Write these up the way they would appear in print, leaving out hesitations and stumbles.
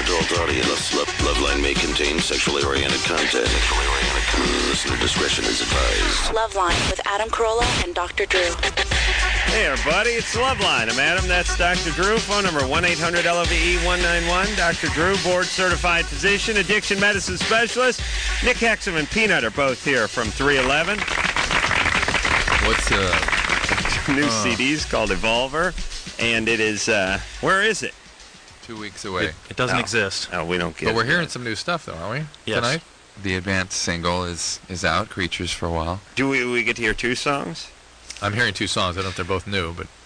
adult audience. Loveline may contain sexually oriented content. Listener discretion is advised. Loveline with Adam Carolla and Dr. Drew. Hey, everybody, it's Loveline. I'm Adam, that's Dr. Drew. Phone number 1-800-LOVE-191. Dr. Drew, board-certified physician, addiction medicine specialist. Nick Hexum and Peanut are both here from 311. What's New CDs called Evolver, and it is, where is it? 2 weeks away. It doesn't exist. Oh, we don't get But we're it. hearing some new stuff, though, aren't we? Yes. Tonight? The advanced single is out, Creatures for a While. Do we get to hear two songs? I'm hearing two songs. I don't know if they're both new, but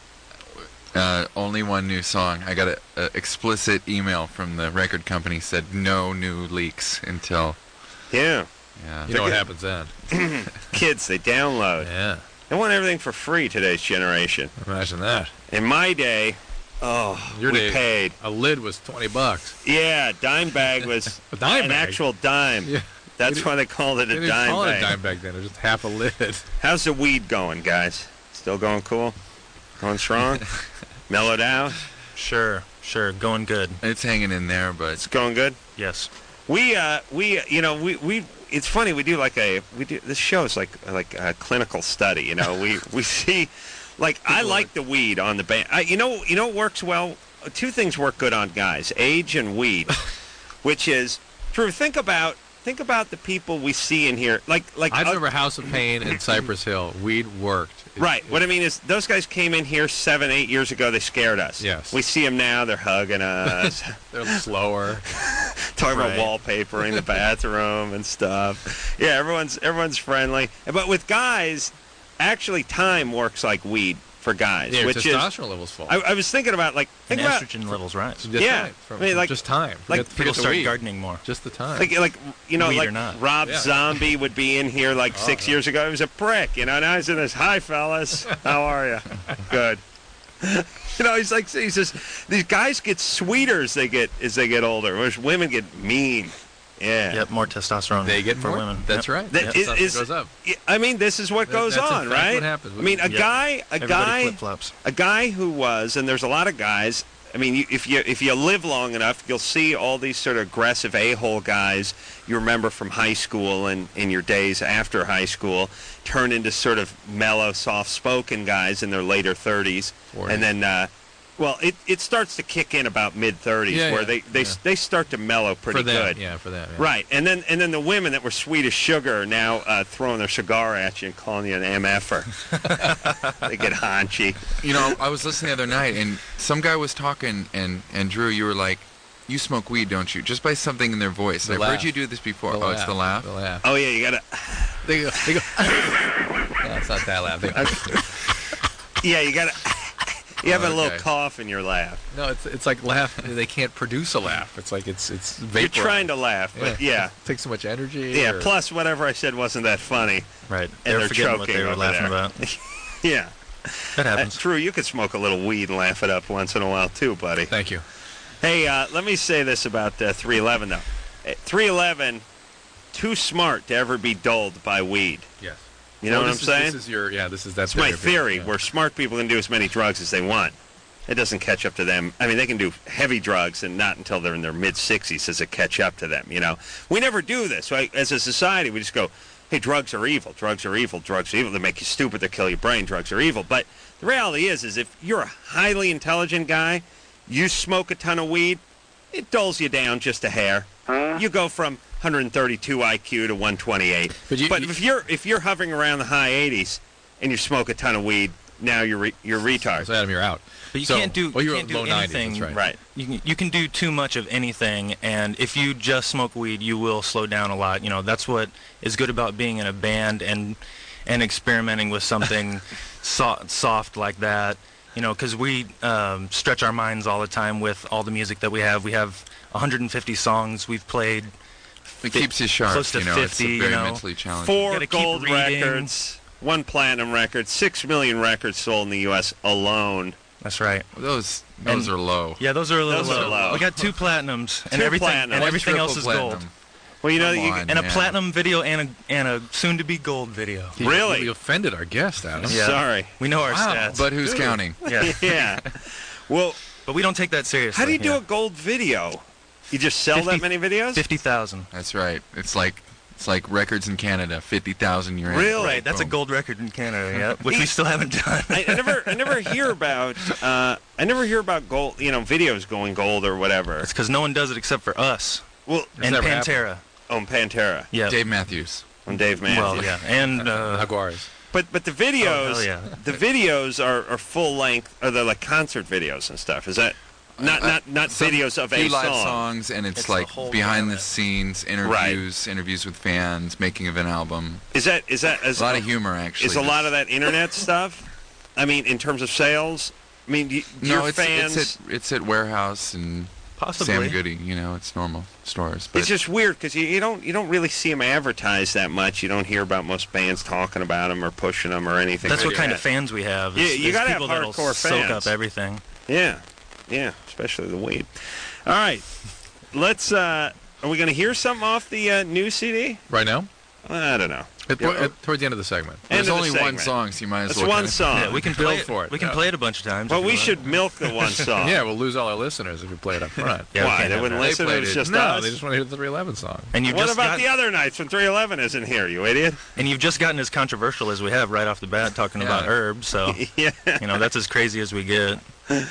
Only one new song. I got an explicit email from the record company, said no new leaks until... Yeah. Yeah. you know what happens then. Kids, they download. Yeah. They want everything for free, today's generation. Imagine that. In my day, Your we day, paid. a lid was $20. Yeah, dime bag was A dime an bag? actual dime. Yeah. That's why they called it They a didn't dime call it bag. a dime bag then. It was just half a lid. How's the weed going, guys? Still going cool? Going strong? Mellowed out? Sure. Going good. It's hanging in there, but... It's going good? Yes. We it's funny, we do this show is like a clinical study, you know. We see, like, I like the weed on the band. You know what works well? Two things work good on guys, age and weed, which is, Drew, think about the people we see in here. Like I remember House of Pain and Cypress Hill. Weed worked. Right. What I mean is, those guys came in here 7-8 years ago. They scared us. Yes. We see them now. They're hugging us. They're slower. Talking Right. about wallpapering the bathroom and stuff. Yeah, everyone's friendly. But with guys, actually, time works like weed for guys, Yeah, your which is. testosterone levels fall. I was thinking about And think about estrogen levels rise. Just yeah. right. From, I mean, like- just time. like Forget People the start weed. gardening more. Just the time. like Weed or like not. Rob Yeah. Zombie would be in here like 6 years ago. He was a prick, you know. Now he's in this. Hi, fellas. How are you? Good. You know, he says these guys get sweeter as they get older, whereas women get mean. Yeah. Yep, more testosterone They get for more. women. That's Yep. right. That Testosterone is- goes up. I mean, this is what goes That's in on, fact right? what happens. I mean, a Yep. guy, Everybody flip-flops. a guy who was, and there's a lot of guys. I mean, if you live long enough, you'll see all these sort of aggressive a-hole guys you remember from high school and in your days after high school turn into sort of mellow, soft-spoken guys in their later 30s, 40s. and then. Well, it starts to kick in about mid-30s, Yeah, where yeah, they start to mellow pretty for them. good. Yeah, for them. Yeah. Right, and then the women that were sweet as sugar are now throwing their cigar at you and calling you an MFer. They get haunchy. You know, I was listening the other night, and some guy was talking, and Drew, you were like, you smoke weed, don't you? Just by something in their voice. The I've heard laugh. you do this before. The It's the laugh? The laugh. Oh yeah, you gotta. They go. No, it's not that laugh. Yeah, you gotta. You have a little Okay. cough in your laugh. No, it's like laugh. They can't produce a laugh. It's like it's vapor. You're trying to laugh, but yeah. Takes so much energy. Yeah. or- Plus, whatever I said wasn't that funny. Right. And They're they're forgetting what they choking were over laughing there. about. Yeah. That happens. True. You could smoke a little weed and laugh it up once in a while too, buddy. Thank you. Hey, let me say this about 311 though. 311, too smart to ever be dulled by weed. Yes. You know what I'm saying? This is your that's My theory, where smart people can do as many drugs as they want. It doesn't catch up to them. I mean, they can do heavy drugs, and not until they're in their mid-60s does it catch up to them, you know. We never do this. Right? As a society, we just go, hey, drugs are evil, drugs are evil, drugs are evil. They make you stupid, they kill your brain, drugs are evil. But the reality is if you're a highly intelligent guy, you smoke a ton of weed, it dulls you down just a hair. You go from 132 IQ to 128. But if you're hovering around the high 80s and you smoke a ton of weed, now you're retard. So Adam, you're out. But you can't do, you're you can't low do 90s, anything. that's Right. You can do too much of anything, and if you just smoke weed, you will slow down a lot. You know, that's what is good about being in a band and experimenting with something soft like that. You know, because we stretch our minds all the time with all the music that we have. We have 150 songs we've played. It keeps you sharp, Close to you know. 50, it's very you know. mentally challenging. 4 gotta keep gold reading. records, 1 platinum record, 6 million records sold in the U.S. alone. That's right. Those are low. Yeah, those are a little Those are low. We got 2 platinums, and 2 everything platinums. and everything else is Triple gold. platinum. Well, you know, Come you on, And a man. platinum video and a soon-to-be gold video. Really? You offended our guest, Adam. Yeah. Sorry. We know our Wow. stats. But who's counting? yeah. Yeah. Well, But we don't take that seriously. how do you do yeah. a gold video? You just sell that many videos? 50,000. That's right. It's like records in Canada, 50,000 you're in. Really? Right, that's a Boom. gold record in Canada, yeah, which we still haven't done. I never hear about gold, videos going gold or whatever. It's because no one does it except for us Well, and never Pantera. on Pantera, Yeah. Dave Matthews. on Dave Matthews. Well, yeah, and Jaguars. But the videos, hell yeah. the videos are full length, or they're like concert videos and stuff. Is that not Some videos of few a live song? songs, and It's it's the like whole behind the gamut. scenes interviews with fans, making of an album. Is that A lot of humor, actually. Is a lot of that internet stuff? I mean, in terms of sales. I mean, No, your fans. it's at Warehouse and possibly. Sam Goody. It's normal stores. But It's just weird because you don't really see them advertised that much. You don't hear about most bands talking about them or pushing them or anything. That's like what kind that. of fans we have. Yeah, is you gotta have people that'll hardcore soak fans. up everything. Yeah, especially the weed. All right, let's. Are we going to hear something off the new CD? Right now? I don't know. Towards the end of the segment. End there's of the only one segment. song, so you might as It's well. one kinda- song. Yeah, we can play Build for it. We can Yeah. play it a bunch of times. But if we you want. should milk the one song. Yeah, we'll lose all our listeners if we play it up front. Yeah, we Why? can't They have wouldn't that. listen. They It was played it. just No, us. they just want to hear the 311 song. And you've What just about the other nights when 311 isn't here? You idiot. And you've just gotten as controversial as we have right off the bat, talking about Yeah. herbs. So Yeah. that's as crazy as we get.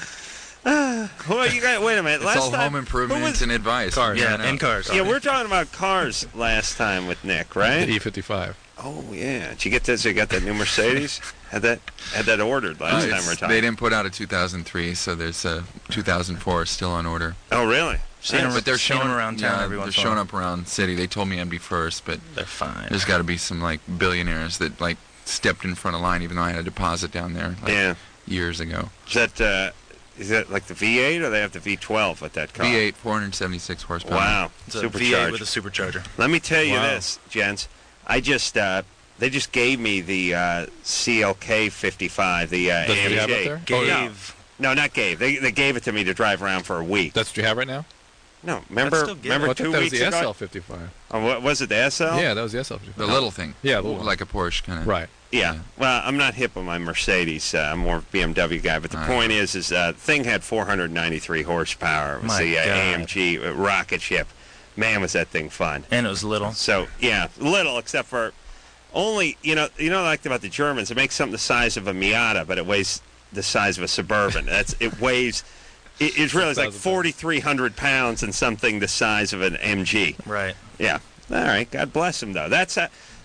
Well, you got. Wait a minute. It's Last all time, home who improvement was- and advice. Cars. Yeah, No. and cars. Yeah, we're talking about cars last time with Nick, right? The E55. Oh yeah. Did you get this? You got that new Mercedes? Had that ordered last time we're talking. They didn't put out a 2003, so there's a 2004 still on order. Oh really? Seen 'em- But they're seen 'em showing around town yeah, every they're once in a showing while. up around city. They told me I'd be first, but They're fine. there's got to be some like billionaires that like stepped in front of line, even though I had a deposit down there like, Yeah. years ago. Is that like the V8 or they have the V12 with that car? V8, 476 horsepower. Wow. It's a Supercharged. V8 with a supercharger. Let me tell you Wow. this, gents. I just they just gave me the CLK 55, the That's what you have up AMG. there? Gave. No, not gave. They gave it to me to drive around for a week. That's what you have right now? No, remember still good. remember I thought 2 that was weeks the ago? SL55. Oh, what was it? The SL? Yeah, that was the SL55. The little thing. Yeah, the little one. like a Porsche kind of. Right. Yeah. Yeah. Well, I'm not hip on my Mercedes. I'm more BMW guy. But the point is the thing had 493 horsepower. It was My the God. AMG rocket ship. Man, was that thing fun. And it was little. So yeah, little except for only what I liked about the Germans. It makes something the size of a Miata, but it weighs the size of a Suburban. It weighs. It's really like 4,300 pounds and something the size of an MG. Right. Yeah. All right. God bless them though. That's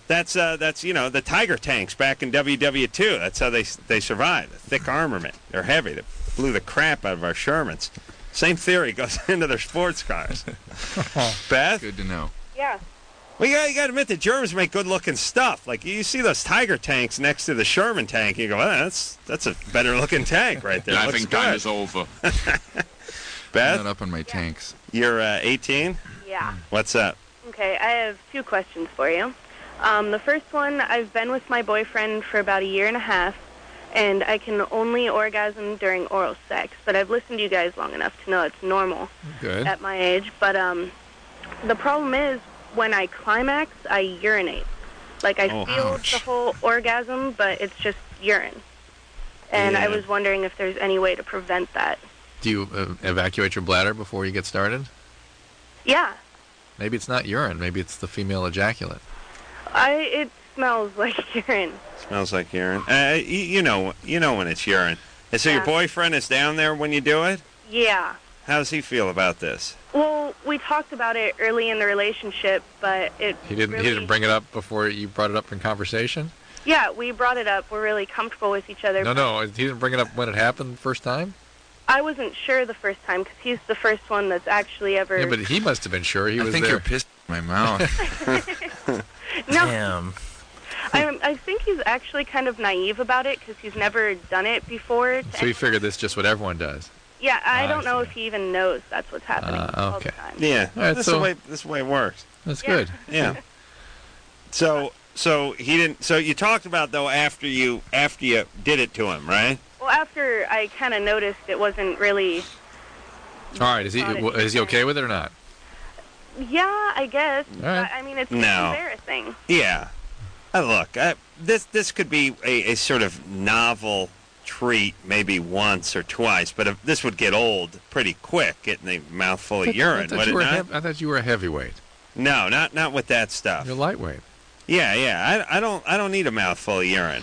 the Tiger tanks back in WW2. That's how they survived. Thick armament. They're heavy. They blew the crap out of our Shermans. Same theory goes into their sports cars. Beth? Good to know. Yeah. Well, you got to admit the Germans make good-looking stuff. Like you see those Tiger tanks next to the Sherman tank, you go, oh, that's a better-looking tank right there. Looks good. over. I'm Beth, not up on my tanks. you're 18. Yeah. What's up? Okay, I have 2 questions for you. The first one, I've been with my boyfriend for about a year and a half, and I can only orgasm during oral sex, but I've listened to you guys long enough to know it's normal Good. at my age. But the problem is, when I climax, I urinate. Like, I Oh, feel ouch. the whole orgasm, but it's just urine. And I Yeah. was wondering if there's any way to prevent that. Do you evacuate your bladder before you get started? Yeah. Maybe it's not urine. Maybe it's the female ejaculate. It smells like urine. Smells like urine. You know when it's urine. And so your Yeah. boyfriend is down there when you do it? Yeah. How does he feel about this? Well, we talked about it early in the relationship, but it He didn't. really, He didn't bring it up before you brought it up in conversation. Yeah, we brought it up. We're really comfortable with each other. No. He didn't bring it up when it happened the first time. I wasn't sure the first time because he's the first one that's actually ever. Yeah, but he must have been sure. He I was think there. you're pissed in my mouth. No, Damn. I think he's actually kind of naive about it because he's never done it before. So you figured this is just what everyone does. Yeah, I I don't know see. if he even knows that's what's happening all the okay. time. Yeah. All right, this so- is the way it works. That's Yeah. good. Yeah. So he didn't. So you talked about though after you did it to him, right? Well, after I kind of noticed it wasn't really. All right. Is he okay with it or not? Yeah, I guess. All right. I mean, it's No. embarrassing. Yeah. Look, this could be a sort of novel treat maybe once or twice, but if this would get old pretty quick, getting a mouthful of urine, would it not? I thought you were a heavyweight. No, not with that stuff. You're lightweight. Yeah. I don't need a mouthful of urine.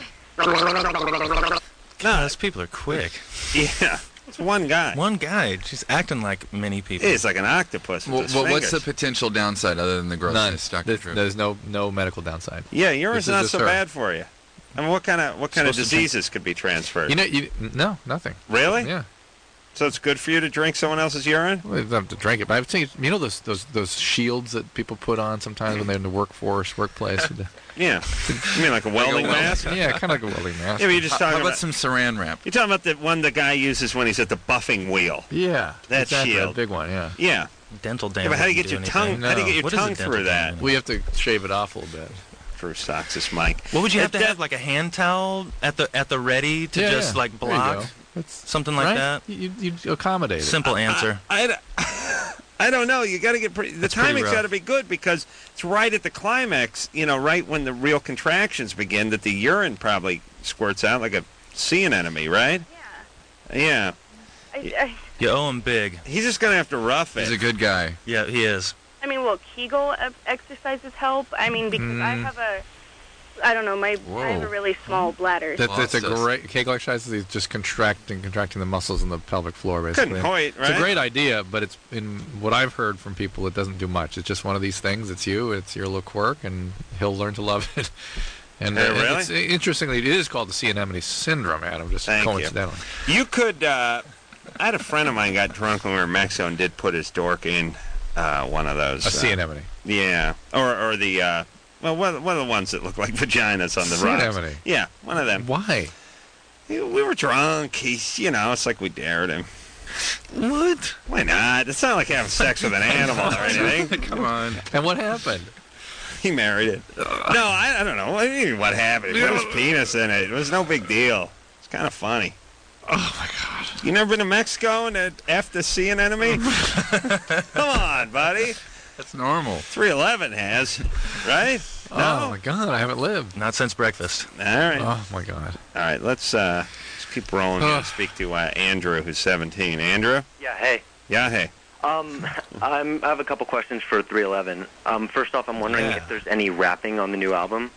No, those people are quick. Yeah, it's one guy. One guy, just acting like many people. It's like an octopus with his Well, what's the fingers. potential downside other than the grossness, Dr. Drew? There's no medical downside. Yeah, urine's This is not just so her. bad for you. I mean, what kind of Supposed to drink- diseases could be transferred? No, nothing. Really? Yeah. So it's good for you to drink someone else's urine? Well, you don't have to drink it, but I've seen those shields that people put on sometimes when they're in the workplace. With the, Yeah. You mean like a welding mask? yeah, kind of like a welding mask. Yeah, but you're just How talking about about some saran wrap? you're talking about the one the guy uses when he's at the buffing wheel. Yeah, That exactly, shield. that big one. Yeah. Yeah. Dental Yeah, damage. but how do you get doesn't your do anything. tongue? How do you get your What is a tongue dental through that? damage? We have to shave it off a little bit. Drew Sox's mic. What would you have to That- have, like a hand towel at the ready to Yeah, just yeah. like There you block go. That's something like right? that? You accommodate it. Simple answer. I don't know. You got to get the That's pretty timing's rough. got to be good because it's right at the climax. Right when the real contractions begin, that the urine probably squirts out like a sea anemone, right? Yeah. Yeah. You owe him big. He's just gonna have to rough it. He's a good guy. Yeah, he is. I mean, will Kegel exercises help? I mean, because I have I don't know, I have Whoa. a really small bladder. That's a Lots of- great Kegel exercise. Is just contracting the muscles in the pelvic floor, basically. Couldn't Hoyt, right? It's a great idea, but it's in what I've heard from people. It doesn't do much. It's just one of these things. It's your little quirk, and he'll learn to love it. And Really? it's, interestingly, it is called the sea anemone syndrome, Adam. Just Thank you. coincidentally. You could. I had a friend of mine got drunk when we were in Mexico and did put his dork in one of those. A sea anemone. Yeah, or the one of the ones that look like vaginas on the Sea rocks. anemone. Yeah, one of them. Why? We were drunk. He's, it's like we dared him. What? Why not? It's not like having sex with an animal or anything. Come on. And what happened? He married it. No, I don't know. What do you mean, what happened? He put his penis in it. It was no big deal. It's kind of funny. Oh my God! You never been to Mexico and after sea anemone? Come on, buddy. That's normal. 311 has, right? Oh my God! I haven't lived. Not since breakfast. All right. Oh my God! All right, let's keep rolling here and speak to Andrew, who's 17. Andrew? Yeah, hey. Yeah, hey. I have a couple questions for 311. First off, I'm wondering if there's any rapping on the new album.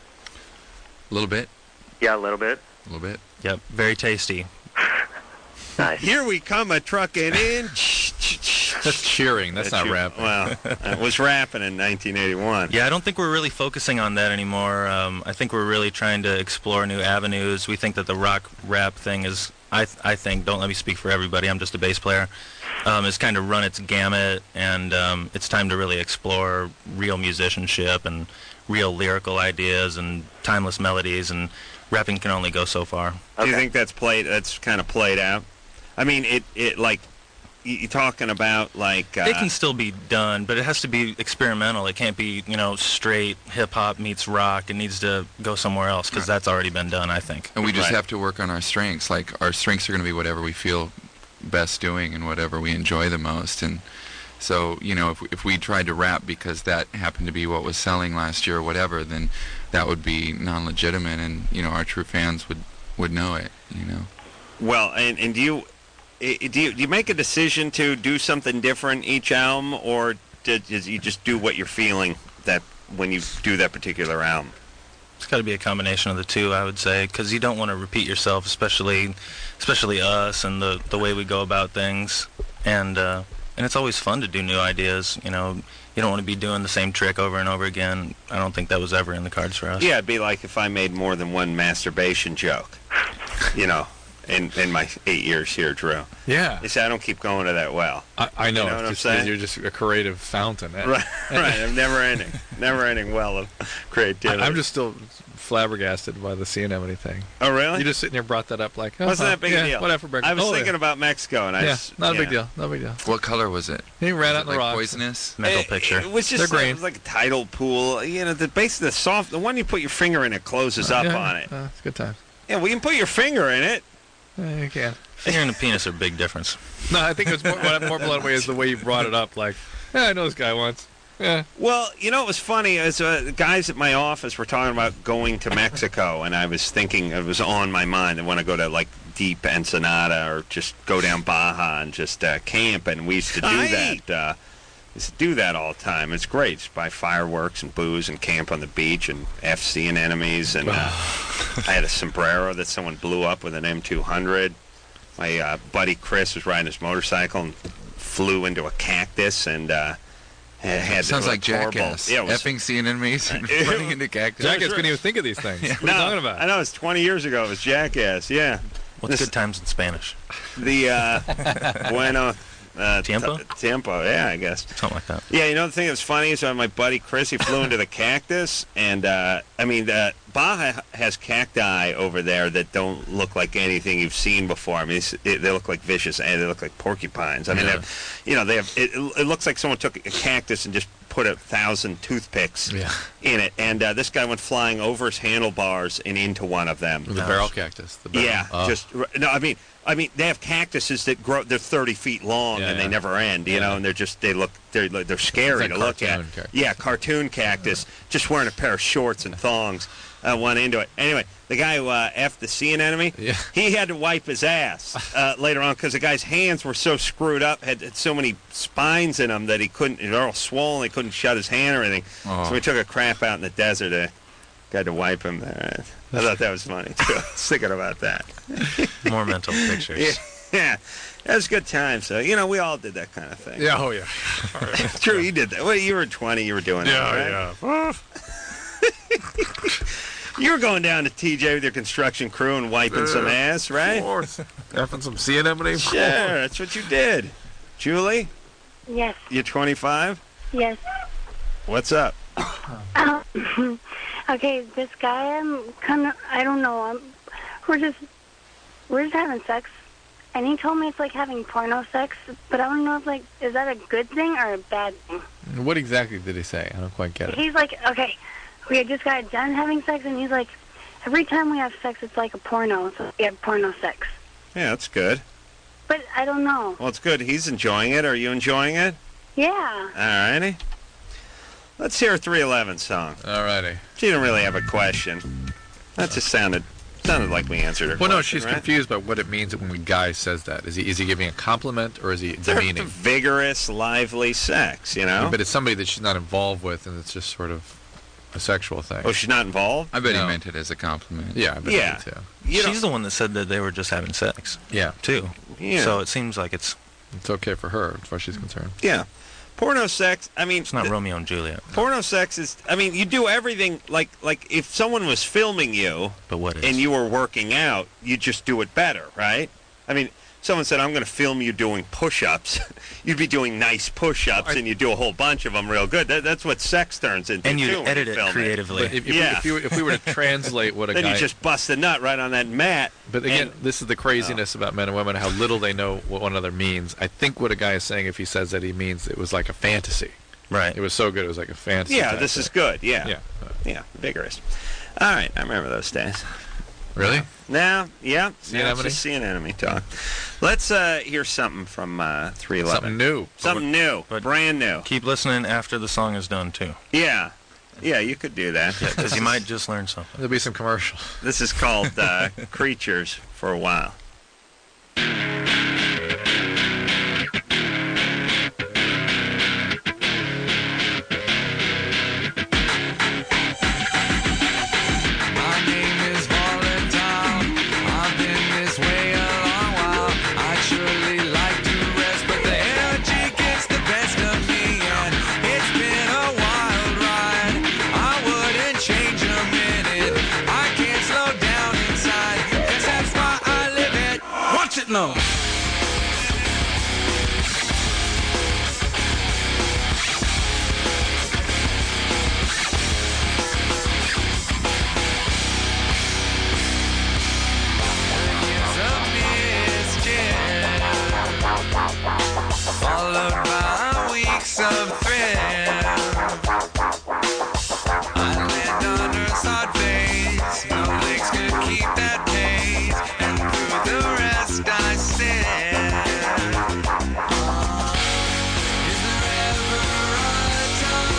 A little bit. Yeah, a little bit. A little bit. Yep, very tasty. Nice. Here we come a-trucking in. That's cheering. That's not rapping. Well, it was rapping in 1981. Yeah, I don't think we're really focusing on that anymore. I think we're really trying to explore new avenues. We think that the rock rap thing is, I think, don't let me speak for everybody, I'm just a bass player, is kind of run its gamut, and it's time to really explore real musicianship and real lyrical ideas and timeless melodies, and rapping can only go so far. Do you think that's kind of played out? I mean, it like, you're talking about like... It can still be done, but it has to be experimental. It can't be, straight hip-hop meets rock. It needs to go somewhere else, because that's already been done, I think. And we just Right. have to work on our strengths. Like, our strengths are going to be whatever we feel best doing and whatever we enjoy the most. And so, if we tried to rap because that happened to be what was selling last year or whatever, then that would be non-legitimate, and, our true fans would know it, Well, and do you make a decision to do something different each album, or do you just do what you're feeling that when you do that particular album? It's got to be a combination of the two, I would say, because you don't want to repeat yourself, especially us and the way we go about things. And it's always fun to do new ideas. You don't want to be doing the same trick over and over again. I don't think that was ever in the cards for us. Yeah, it'd be like if I made more than one masturbation joke, in my 8 years here, Drew. Yeah. You say I don't keep going to that well. I know. You know what I'm Just saying? you're just a creative fountain. Right. I'm never ending well of creativity. I'm just still flabbergasted by the sea anemone thing. Oh, really? You just sitting here brought that up like, Wasn't that big a deal? Whatever. I was thinking about Mexico, and not a big deal. No big deal. What color was it? He ran Was out it in the like rocks. poisonous? Mental picture. It was just They're green. it was like a tidal pool. The one you put your finger in, it closes up on it. It's a good time. Yeah, well, you can put your finger in it. Yeah, you can. Finger and the penis are a big difference. No, I think it's more blood way is the way you brought it up. Like, I know this guy once. Yeah. Well, you know, it was funny. As guys at my office were talking about going to Mexico, and I was thinking it was on my mind. I want to go to like deep Ensenada or just go down Baja and just camp. And we used to do that. Used to do that all the time. It's great. Just buy fireworks and booze and camp on the beach and seeing enemies. And I had a sombrero that someone blew up with an M200. My buddy Chris was riding his motorcycle and flew into a cactus and had Sounds like horrible- Jackass. Yeah, it was, Effing seeing enemies and running into cactus. Jackass couldn't even think of these things. What are you talking about? I know, it's 20 years ago. It was Jackass, yeah. What's good times in Spanish? The Bueno... Tiempo? Tiempo, yeah, I guess. Something like that. Yeah, you know the thing that's funny is my buddy Chris, he flew into the cactus, and Baja has cacti over there that don't look like anything you've seen before. I mean, they look like vicious, and they look like porcupines. I mean, they have. It looks like someone took a cactus and just put 1,000 toothpicks in it, and this guy went flying over his handlebars and into one of them. The barrel cactus. The barrel. Yeah, I mean, they have cactuses that grow. They're 30 feet long and they never end. You know, and they're scary like to look at. cactus. Yeah, cartoon cactus. Just wearing a pair of shorts and thongs. Went into it. Anyway, the guy who effed the sea anemone, he had to wipe his ass later on because the guy's hands were so screwed up, had so many spines in them that he couldn't. They're all swollen. He couldn't shut his hand or anything. So he took a crap out in the desert. Got to wipe him there. I thought that was funny, too. I was thinking about that. More mental pictures. Yeah. That was good times. So, you know, we all did that kind of thing. Yeah, oh yeah. True, you did that. Well, you were 20, you were doing that, right? You were going down to TJ with your construction crew and wiping some ass, right? Effing some sea anemone. Sure, that's what you did. Julie, Yes. you're 25? Yes. What's up? Okay, this guy, I don't know, we're just having sex, and he told me it's like having porno sex, but I don't know if, is that a good thing or a bad thing? What exactly did he say? I don't quite get it. He's like, okay, we just got done having sex, and he's like, every time we have sex, it's like a porno, so we have porno sex. Yeah, that's good. But I don't know. Well, it's good. He's enjoying it. Are you enjoying it? Yeah. All righty. Let's hear a 311 song. All righty. She didn't really have a question. That just sounded like we answered her Well, question, no, she's right? confused by what it means when a guy says that. Is he giving a compliment or is he They're demeaning? vigorous, lively sex, you know? But it's somebody that she's not involved with, and it's just sort of a sexual thing. Oh, she's not involved? I bet No. he meant it as a compliment. Yeah, I bet Yeah. he did too. You She's the one that said that they were just having sex, Yeah, too. Yeah. So it seems like it's okay for her as far as she's concerned. Yeah. Porno sex, I mean... it's not Romeo and Juliet. Porno sex is... I mean, you do everything... Like if someone was filming you... But what is? And you were working out, you just do it better, right? I mean... Someone said, I'm going to film you doing push-ups. You'd be doing nice push-ups, and you do a whole bunch of them real good. That's what sex turns into, And you too, when edit you it film creatively. But Yeah. if we were to translate what a Then guy... you just bust a nut right on that mat. But again, and- this is the craziness about men and women, how little they know what one another means. I think what a guy is saying, if he says that, he means it was like a fantasy. Right. It was so good, it was like a fantasy. Yeah, type this thing. is good. Yeah. Yeah. Yeah, vigorous. All right, I remember those days. Really? Now, yeah, Sea it's anemone? just sea anemone talk. Let's hear something from 311. Something new. Something new, but- brand new. Keep listening after the song is done, too. Yeah, you could do that. Because you might just learn something. There'll be some commercials. This is called Creatures for a while. My name is Volatile. I've been this way a long while. I'd surely like to rest, but the energy gets the best of me, and it's been a wild ride. I wouldn't change a minute. I can't slow down inside. Guess that's why I live it. Watch it now. Followed by weeks of thrill. I land on Earth's hot face. No legs could keep that pace, and through the rest I said, is there ever a time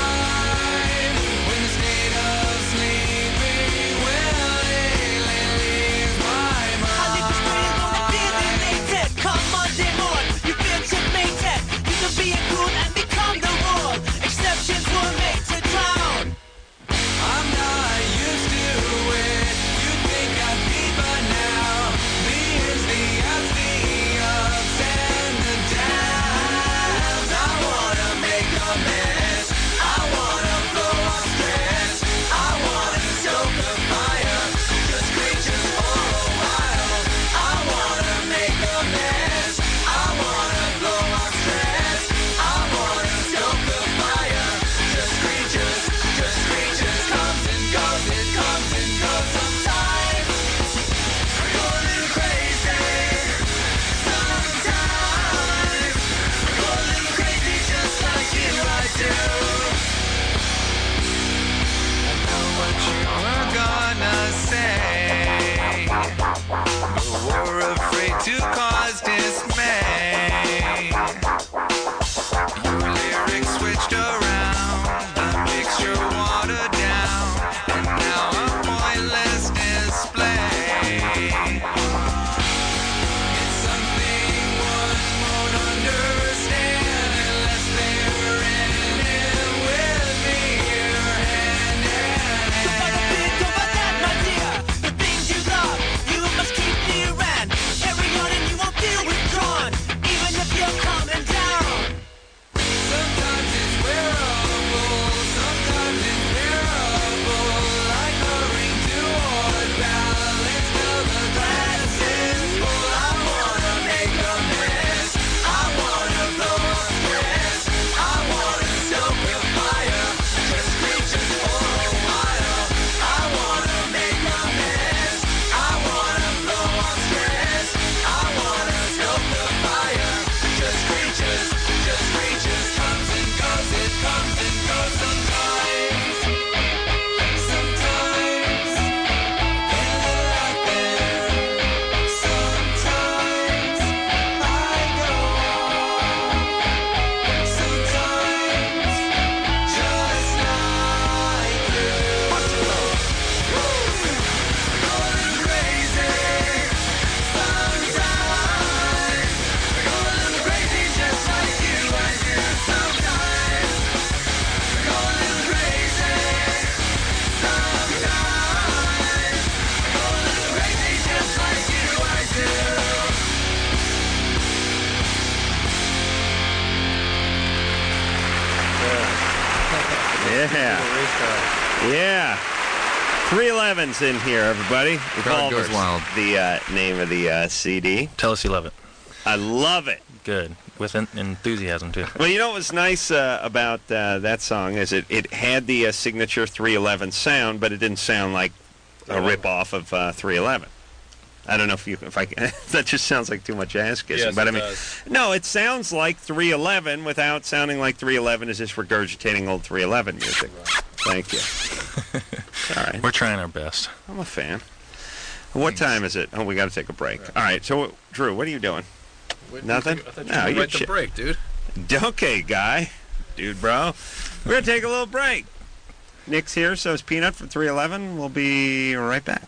switched around, the mixture watered down, and now a pointless display. It's something one won't understand unless they're in it with me here hand in hand. So fight a bit over that, my dear. The things you love, you must keep near and carry on, and you won't feel withdrawn, even if you're coming down. Sometimes it's wearable, sometimes it's bearable, like hurrying toward balance till the glass is full. I wanna make a mess, I wanna blow a stress, I wanna stoke a fire, just reaches for a while. I wanna make a mess, I wanna blow a stress, I wanna stoke the fire, just reaches, comes and goes, it comes and goes sometimes. Sometimes, they're out there. Sometimes, I go on. Sometimes, just like you. Going crazy. Sometimes, going crazy just like you. I do sometimes. Going crazy. Sometimes, going crazy just like you. I do. Yeah. Yeah. 311's in here, everybody. Crowd goes Revolver's wild. the name of the CD. Tell us you love it. I love it. Good. With enthusiasm, too. Well, you know what was nice about that song is it had the signature 311 sound, but it didn't sound like a rip-off of 311. I don't know if I can, that just sounds like too much ass kissing. Yes, but it I mean, does. no, it sounds like 311 without sounding like 311 is just regurgitating old 311 music. Thank you. All right. We're trying our best. I'm a fan. What time is it? Oh, we got to take a break. All right. So, Drew, what are you doing? Nothing? I thought you No, were you're right to break, dude. Okay, guy. Dude, bro. We're going to take a little break. Nick's here, so is Peanut from 311. We'll be right back.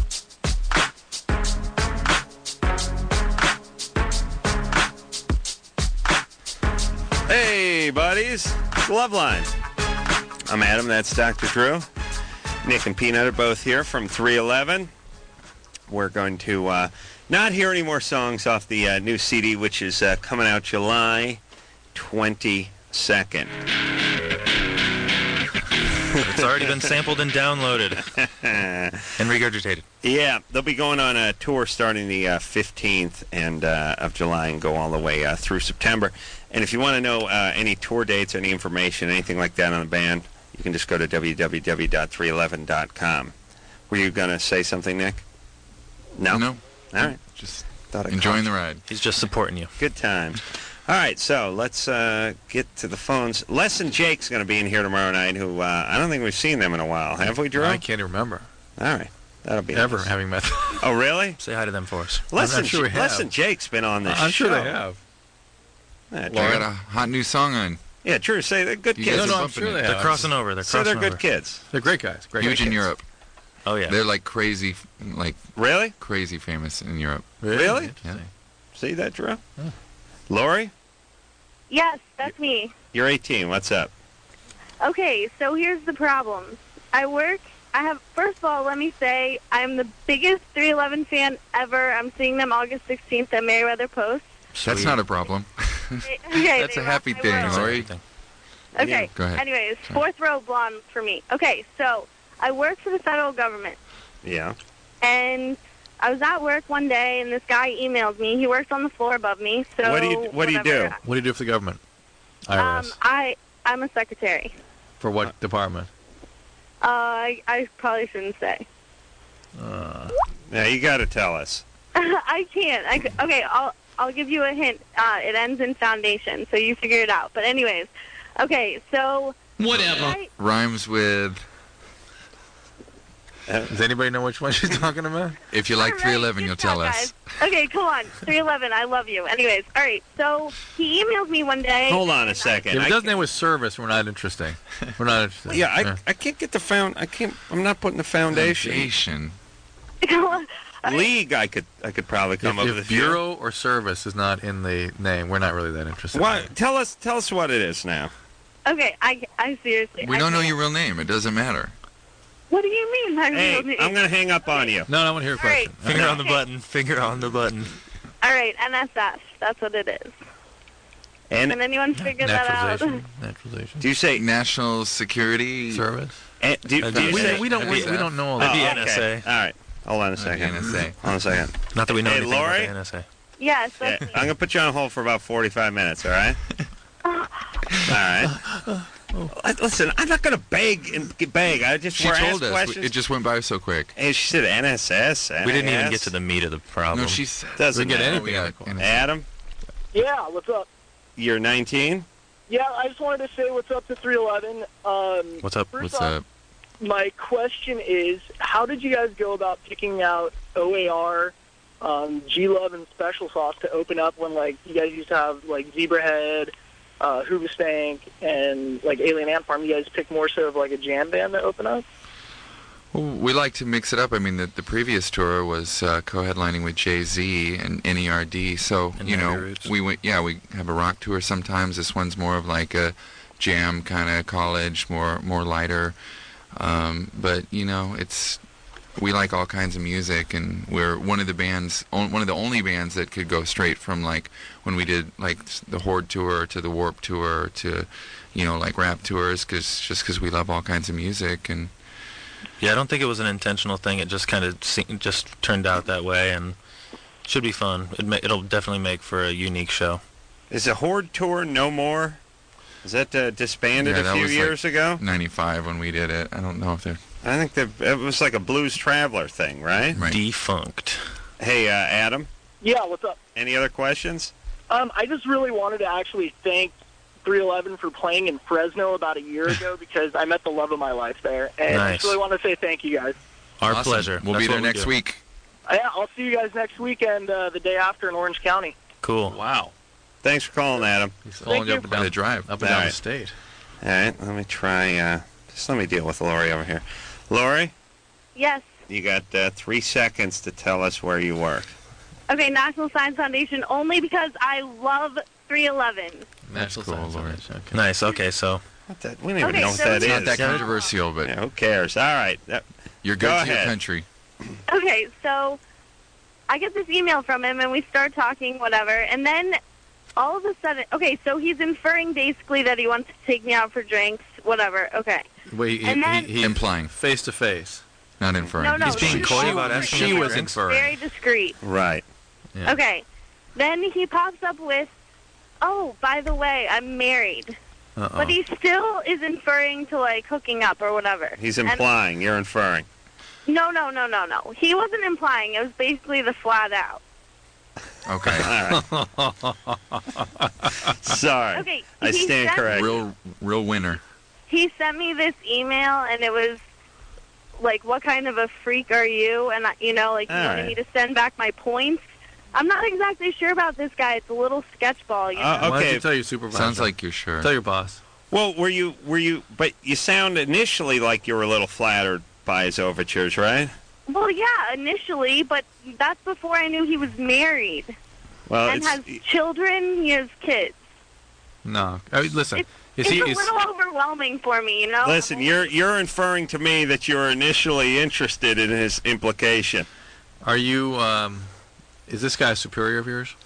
Hey, buddies. Glove Line. I'm Adam. That's Dr. Drew. Nick and Peanut are both here from 311. We're going to not hear any more songs off the new CD, which is coming out July 22nd. It's already been sampled and downloaded and regurgitated. Yeah, they'll be going on a tour starting the 15th of July and go all the way through September. And if you want to know any tour dates, any information, anything like that on the band, you can just go to www.311.com. Were you going to say something, Nick? No? No. All right. Just Thought I'd enjoying call. the ride. He's just supporting you. Good time. All right, so let's get to the phones. Les and Jake's going to be in here tomorrow night, who I don't think we've seen them in a while. Have we, Drew? I can't even remember All right. That'll be ever nice. having met them. Oh, really? Say hi to them for us. Les not and, sure we have. Les and Jake's been on this I'm show. sure they have. Yeah, I Drew. got a hot new song on. Yeah, Drew, say they're good You kids. guys No, are I'm bumping sure it. they They're have. crossing over. They're So crossing they're good over. kids. They're great guys. Great Huge in kids. Europe. Oh, yeah. They're like crazy, Really? crazy famous in Europe. Really? Interesting. See that, Drew? Lori, Yes, that's me. you're 18. What's up? Okay, so here's the problem. First of all, let me say, I'm the biggest 311 fan ever. I'm seeing them August 16th at Merriweather Post. That's not a problem. Okay, That's they a rock happy my thing, world. Lori. Okay, Go ahead. anyways, fourth row blonde for me. Okay, so I work for the federal government, Yeah. and I was at work one day, and this guy emailed me. He works on the floor above me, so What do you do? What do you do for the government? IRS. I'm a secretary. For what department? I probably shouldn't say. Yeah, you got to tell us. I can't. Okay, I'll give you a hint. It ends in foundation, so you figure it out. But anyways, okay, so Whatever. Rhymes with. Does anybody know which one she's talking about? If you like All right, 311, good you'll job, tell us. guys. Okay, come on. 311, I love you. Anyways, all right. So he emailed me one day. Hold on a second. If it I doesn't end with service, we're not interesting. We're not interested. Yeah, I can't get the I'm not putting the foundation. League, I could probably come up with a If few. bureau or service is not in the name, we're not really that interested. What? Tell us what it is now. Okay, I seriously. We don't know your real name. It doesn't matter. What do you mean, my Hey, real name? I'm going to hang up on you. No, I want to hear a All right. question. Finger on the button. Finger on the button. All right, NSF. That's what it is. And Can anyone figure that out? Naturalization. do you say National Security Service. Do you We- say We don't know all That'd that. be okay. NSA. All right. Hold on a second. NSA. Hold on a second. Not that we know Hey, anything Lori? about the NSA. Yes, Yeah, that's I'm me. going to put you on hold for about 45 minutes, all right? All right. Listen, I'm not going to beg. I just She we're told asked us. questions. It just went by so quick. Hey, she said NSS. We didn't even NAS. get to the meat of the problem. No, she said. Doesn't We get matter. anything We out got of it. Adam, Yeah, what's up? you're 19. Yeah, I just wanted to say what's up to 311. What's up? First What's off, up? my question is, how did you guys go about picking out OAR, G-Love, and Special Sauce to open up when, like, you guys used to have, like, Zebrahead, Hoobastank, and, like, Alien Ant Farm? You guys picked more so of, like, a jam band to open up? Well, we like to mix it up. I mean, the previous tour was co-headlining with Jay-Z and NERD. So, And you know, Heavy Roots. we have a rock tour sometimes. This one's more of like a jam kind of college, more lighter. But, you know, we like all kinds of music, and we're one of the only bands that could go straight from, like, when we did, like, the Horde tour to the Warp tour to, you know, like rap tours, because we love all kinds of music. And Yeah, I don't think it was an intentional thing. It just kind of just turned out that way, and should be fun. It'll definitely make for a unique show. Is the Horde tour no more? Is that disbanded Yeah, a that few was years ago? 95 when we did it. I don't know if they're I think it was like a Blues Traveler thing, right? right. Defunct. Hey, Adam, Yeah, what's up? any other questions? I just really wanted to actually thank 311 for playing in Fresno about a year ago because I met the love of my life there. And I Nice. just really want to say thank you guys. Our Awesome. pleasure. We'll That's be there what we next do. week. Yeah, I'll see you guys next weekend, the day after in Orange County. Cool. Wow. Than's for calling, Adam. He's following you you. up and down The drive. up and down All the right. state. All right, let me try. Just let me deal with Lori over here. Lori, Yes. you got 3 seconds to tell us where you work. Okay, National Science Foundation only because I love 311. National cool, Science Lord. Foundation, okay. Nice. Okay, so We don't even Okay, know what so that it's is. Not that Yeah. controversial, but Yeah, who cares? All right. you're Go good to your ahead. country. Okay, so I get this email from him, and we start talking, whatever, and then all of a sudden, okay, so he's inferring basically that he wants to take me out for drinks, whatever, okay. Wait, And then- he Implying, face to face. not inferring. No, no. He's being she- coy she about was- asking She for was drinks. inferring. Very discreet. Right. Yeah. Okay. Then he pops up with, oh, by the way, I'm married. Uh-oh. But he still is inferring to, like, hooking up or whatever. He's And- implying. You're inferring. No. He wasn't implying. It was basically the flat out. Okay. All right. Sorry. Okay. I he stand sent- corrected. Real winner. He sent me this email, and it was like, what kind of a freak are you? And, he All wanted right. me to send back my points. I'm not exactly sure about this guy. It's a little sketchball, you know? Uh, Why don't Okay. you tell your supervisor? Sounds like you're sure. Tell your boss. Well, were you? But you sound initially like you were a little flattered by his overtures, right? Well, yeah, initially, but that's before I knew he was married Well, and has children. He has kids. No. I mean, listen. It's a little overwhelming for me, you know? listen. You're inferring to me that you're initially interested in his implication. Are you, is this guy a superior of yours?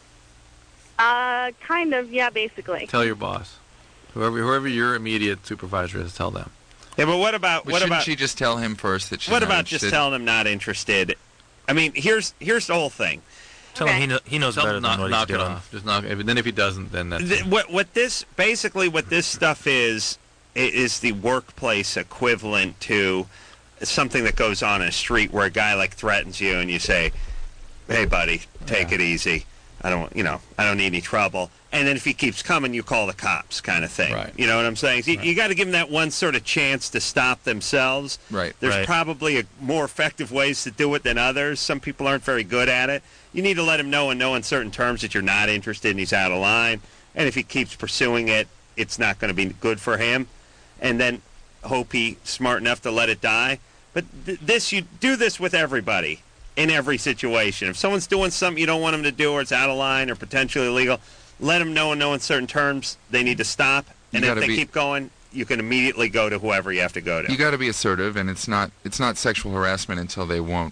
Kind of, yeah, basically. Tell your boss. Whoever your immediate supervisor is, tell them. Yeah, but what about But what shouldn't about she just tell him first that she's what not about just interested? telling him not interested? I mean, here's the whole thing. tell him he knows Tell better him than what he's knock it doing. off. Just knock it. Then if he doesn't, then that's What this stuff is the workplace equivalent to something that goes on in a street where a guy like threatens you and you say, "Hey, buddy, take it easy." I don't need any trouble. And then if he keeps coming, you call the cops, kind of thing. Right. You know what I'm saying? So you got to give them that one sort of chance to stop themselves. Right. There's probably more effective ways to do it than others. Some people aren't very good at it. You need to let him know in no uncertain terms that you're not interested and he's out of line. And if he keeps pursuing it, it's not going to be good for him. And then hope he's smart enough to let it die. But you do this with everybody in every situation. If someone's doing something you don't want them to do or it's out of line or potentially illegal, let them know in no uncertain terms they need to stop. And if they keep going, you can immediately go to whoever you have to go to. You got to be assertive, and it's not sexual harassment until they won't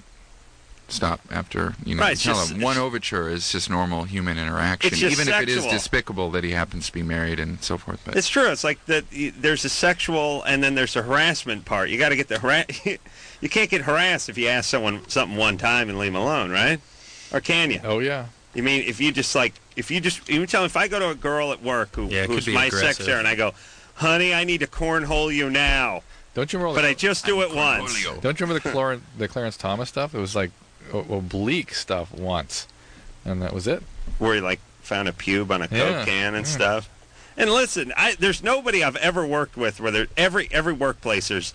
stop after tell them. One overture is just normal human interaction, even if it is despicable that he happens to be married and so forth. But it's true. It's like there's a sexual and then there's a harassment part. You got to get the You can't get harassed if you ask someone something one time and leave them alone, right? Or can you? Oh yeah. You mean if you tell me, if I go to a girl at work who's my secretary and I go, honey, I need to cornhole you now. Don't you remember? But I just do it once. Don't you remember the Clarence Thomas stuff? It was like oblique stuff once, and that was it. Where he like found a pube on a Coke can and stuff. And listen, there's nobody I've ever worked with where every workplace there's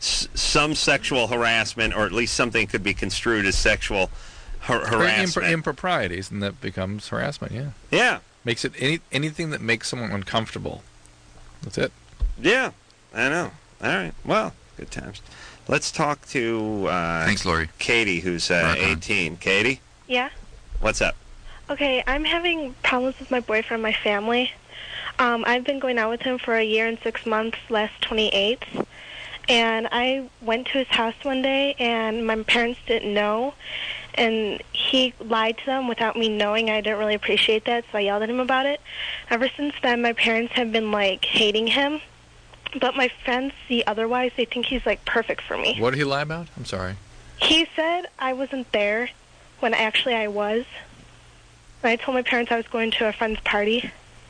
some sexual harassment, or at least something could be construed as sexual harassment. Improprieties, and that becomes harassment. Yeah. Yeah. Makes it anything that makes someone uncomfortable. That's it. Yeah, I know. All right. Well, good times. Let's talk to thanks, Lori. Katie, who's 18. Katie? Yeah? What's up? Okay, I'm having problems with my boyfriend, my family. I've been going out with him for a year and 6 months, last 28th. And I went to his house one day, and my parents didn't know. And he lied to them without me knowing. I didn't really appreciate that, so I yelled at him about it. Ever since then, my parents have been, hating him. But my friends see otherwise. They think he's, perfect for me. What did he lie about? I'm sorry. He said I wasn't there when actually I was. And I told my parents I was going to a friend's party.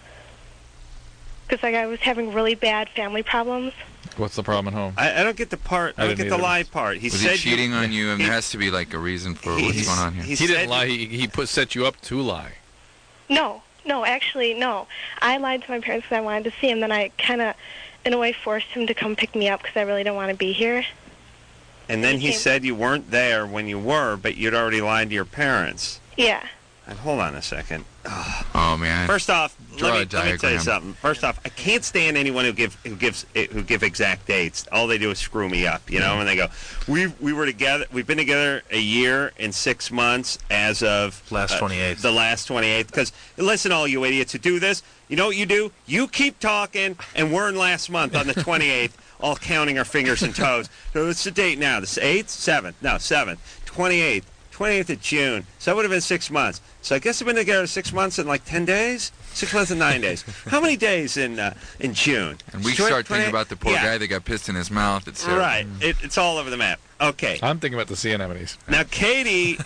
Because, I was having really bad family problems. What's the problem at home? I don't get the part. I don't get the lie part. Was he cheating on you? And there has to be a reason for what's going on here. He didn't lie. He set you up to lie. No, actually, no. I lied to my parents because I wanted to see him. Then I kind of, in a way, forced him to come pick me up because I really didn't want to be here. And then he said you weren't there when you were, but you'd already lied to your parents. Yeah. And hold on a second. Oh man! First off, let me tell you something. First off, I can't stand anyone who give exact dates. All they do is screw me up, And they go, we were together. We've been together a year and 6 months as of last 28th. The last 28th. Because listen, all you idiots who do this, you know what you do? You keep talking, and we're in last month on the 28th, all counting our fingers and toes. So what's the date now? The 8th, 7th? No, 7th, 28th. 28th of June. So that would have been 6 months. So I guess we've been together 6 months and 10 days? 6 months and 9 days. How many days in June? And we start thinking about the poor guy that got pissed in his mouth. It's right. It's all over the map. Okay. I'm thinking about the sea anemones. Now, Katie...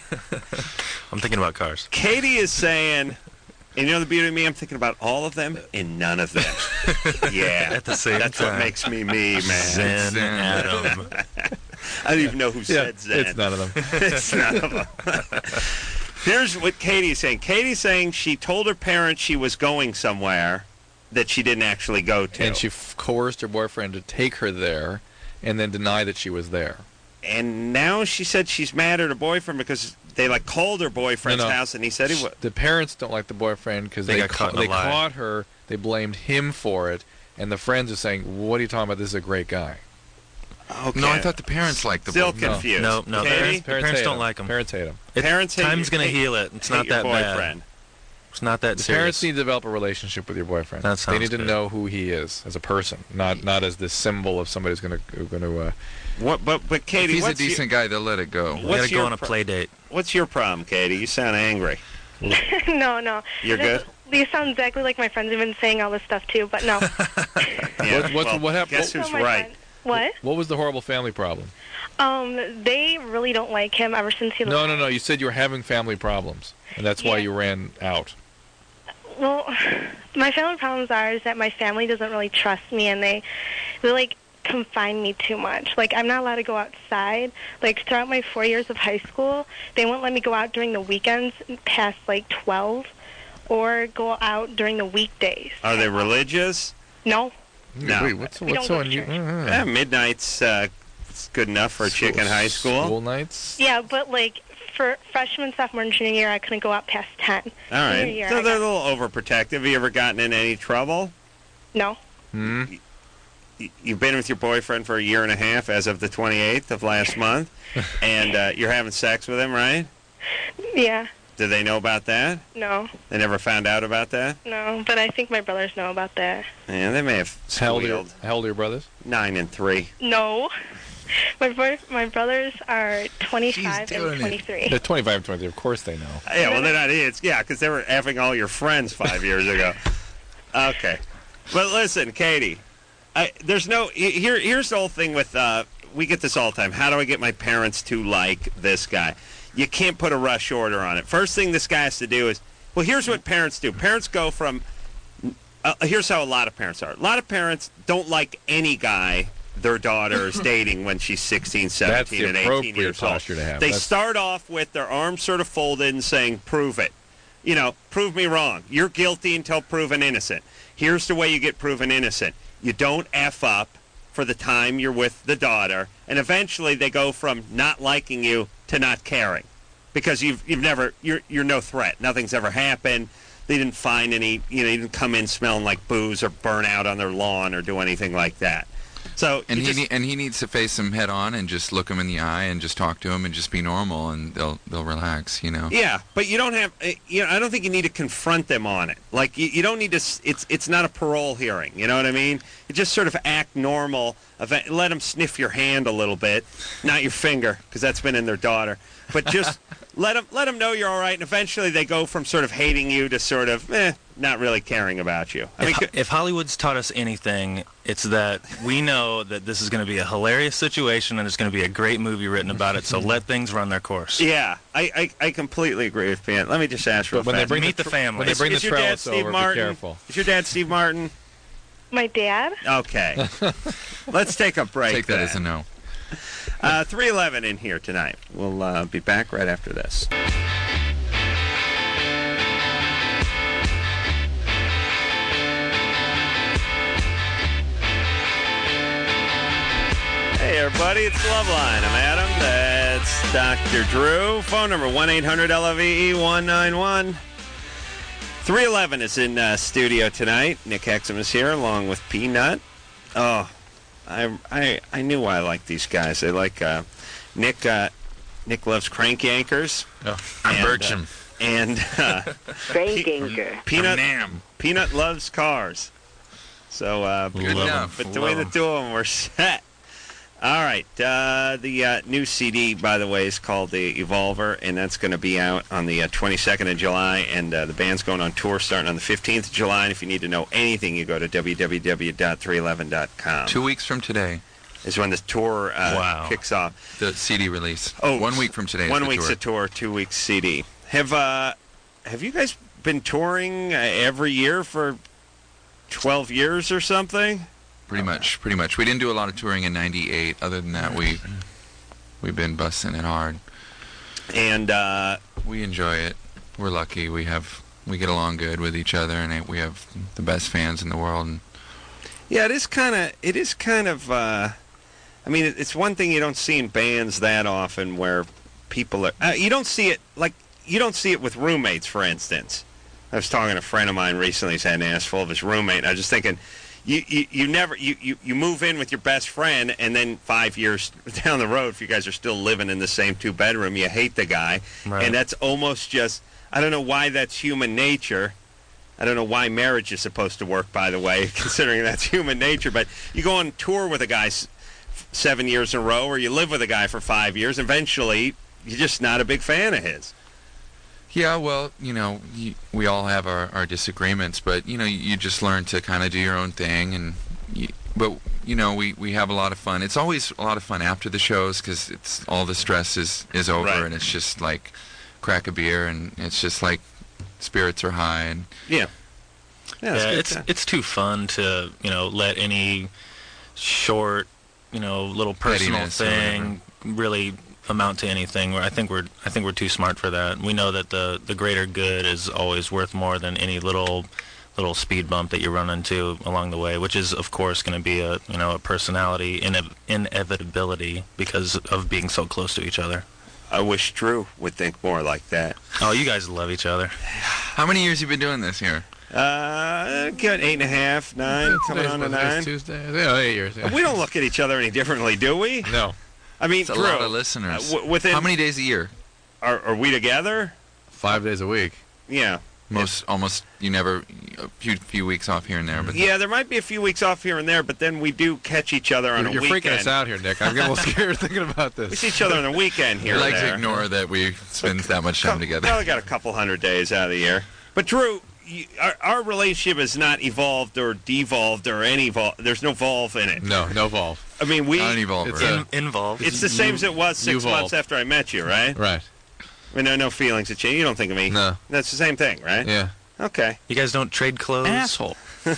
I'm thinking about cars. Katie is saying... And you know the beauty of me? I'm thinking about all of them and none of them. Yeah. At the same That's time. what makes me me, man. Zen Adam. I don't even know who said Zen. It's none of them. It's none of them. Here's what Katie's saying. Katie's saying she told her parents she was going somewhere that she didn't actually go to. And she coerced her boyfriend to take her there and then deny that she was there. And now she said she's mad at her boyfriend because they called her boyfriend's house and he said he was. The parents don't like the boyfriend because they caught her. They blamed him for it. And the friends are saying, what are you talking about? This is a great guy. Okay. No, I thought the parents liked the Still boyfriend. confused. No. Katie? Parents don't like him. Parents hate him. Parents hate Time's going to heal it. It's not that bad. It's not that serious. Parents need to develop a relationship with your boyfriend. That sounds They need to good. know who he is as a person, not as this symbol of somebody who's going to. What? But Katie, if he's a decent guy, they'll let it go. You got to go on a play date. What's your problem, Katie? You sound angry. No. You're good? You sound exactly like my friends have been saying all this stuff too, but no. Yeah, what happened? Guess who's my right? friend. What? What was the horrible family problem? They really don't like him ever since he left. No. You said you were having family problems, and that's why you ran out. Well, my family problems is that my family doesn't really trust me, and they confine me too much. I'm not allowed to go outside. Throughout my 4 years of high school, they won't let me go out during the weekends past 12. or go out during the weekdays. Are they religious? No. No. Wait, what's We don't so go to unusual? Yeah, midnight's it's good enough for a chick in high school. School nights? Yeah, but like for freshman, sophomore, and junior year, I couldn't go out past 10. All right. Junior year, So I they're a got- little overprotective. Have you ever gotten in any trouble? No. You've been with your boyfriend for a year and a half as of the 28th of last month, and you're having sex with him, right? Yeah. Do they know about that? No. They never found out about that? No. But I think my brothers know about that. Yeah, they may have How old squealed. are your brothers? 9 and 3. No. My brothers are 25 and 23. They're 25 and 23. Of course they know. Yeah, well, they're not idiots. Yeah, because they were effing all your friends 5 years ago. Okay. But listen, Katie, there's no... Here's the whole thing with... we get this all the time. How do I get my parents to like this guy? You can't put a rush order on it. First thing this guy has to do is... Well, here's what parents do. Parents go from... here's how a lot of parents are. A lot of parents don't like any guy their daughter is dating when she's 16, 17, and 18 years old. posture to have. They That's- start off with their arms sort of folded and saying, prove it. You know, prove me wrong. You're guilty until proven innocent. Here's the way you get proven innocent. You don't F up for the time you're with the daughter, and eventually they go from not liking you to not caring. Because you're no threat. Nothing's ever happened. They didn't find any, you didn't come in smelling like booze or burn out on their lawn or do anything like that. So And he needs to face him head on and just look him in the eye and just talk to him and just be normal, and they'll relax, Yeah, but you don't have, I don't think you need to confront them on it. Like, you don't need to, it's not a parole hearing, you know what I mean? You just sort of act normal, let them sniff your hand a little bit, not your finger, because that's been in their daughter. But just let them know you're all right, and eventually they go from sort of hating you to sort of, not really caring about you. I mean, If Hollywood's taught us anything, it's that we know that this is going to be a hilarious situation and there's going to be a great movie written about it, so let things run their course. yeah, I completely agree with Ben. Let me just ask real But when they fast. bring Meet the family. When they bring the Is your dad trellis Steve over, Martin? be careful. Is your dad Steve Martin? My dad? Okay. Let's take a break. Take that then. as a no. 311 in here tonight. We'll be back right after this. Hey, everybody, it's Loveline. I'm Adam. That's Dr. Drew. Phone number 1-800-LOVE-191. 311 is in studio tonight. Nick Hexum is here along with Peanut. Oh, I knew why I liked these guys. They like Nick. Nick loves crank yankers. Oh, and, Bircham. And Crank anchor. Peanut loves cars. So Good enough. between the two of them, we're set. All right. The new CD, by the way, is called The Evolver, and that's going to be out on the 22nd of July, and the band's going on tour starting on the 15th of July, and if you need to know anything, you go to www.311.com. 2 weeks from today is when the tour kicks off. The CD release. Oh, 1 week from today is 1 the week's tour. a tour, 2 weeks CD. Have you guys been touring every year for 12 years or something? Pretty much. We didn't do a lot of touring in '98. Other than that, we've been busting it hard, and we enjoy it. We're lucky. We get along good with each other, and we have the best fans in the world. And yeah, it is kind of. I mean, it's one thing you don't see in bands that often where people are. You don't see it with roommates, for instance. I was talking to a friend of mine recently. He's had an ass full of his roommate. And I was just thinking. You move in with your best friend, and then 5 years down the road, if you guys are still living in the same 2-bedroom, you hate the guy, Right. and that's almost just. I don't know why that's human nature. I don't know why marriage is supposed to work, by the way, considering that's human nature. But you go on tour with a guy 7 years in a row, or you live with a guy for 5 years. Eventually, you're just not a big fan of his. yeah, well, we all have our disagreements, but you just learn to kind of do your own thing, and we have a lot of fun. It's always a lot of fun after the shows because it's all the stress is over, Right. and it's just like crack a beer, and it's just like spirits are high, and Yeah, it's too fun to let any short little personal Pettiness or thing really amount to anything. I think we're too smart for that. We know that the greater good is always worth more than any little speed bump that you run into along the way, which is of course going to be a personality inevitability because of being so close to each other. I wish Drew would think more like that. Oh, you guys love each other. How many years you been doing this here? Got 8.5, 9, coming on to 9. Tuesday. Yeah, 8 years. Yeah. We don't look at each other any differently, do we? No. I mean, It's a Drew, lot of listeners. within, How many days a year? Are we together? 5 days a week. Yeah. Almost. You never. A few weeks off here and there, but Yeah, there might be a few weeks off here and there, but then we do catch each other on a You're weekend. freaking us out here, Nick. I'm getting a little scared thinking about this. We see each other on the weekend here you and like to there. ignore that we spend that much time together. Probably got a couple hundred days out of the year. But Drew, our relationship has not evolved or devolved or any there's no volve in it. No volve. I mean, we Not an evolver. It's Involved. it's the same as it was 6 Uvolve. months after I met you, right? Right. I mean, no feelings have changed. You don't think of me. No. That's the same thing, right? Yeah. Okay. You guys don't trade clothes. Asshole.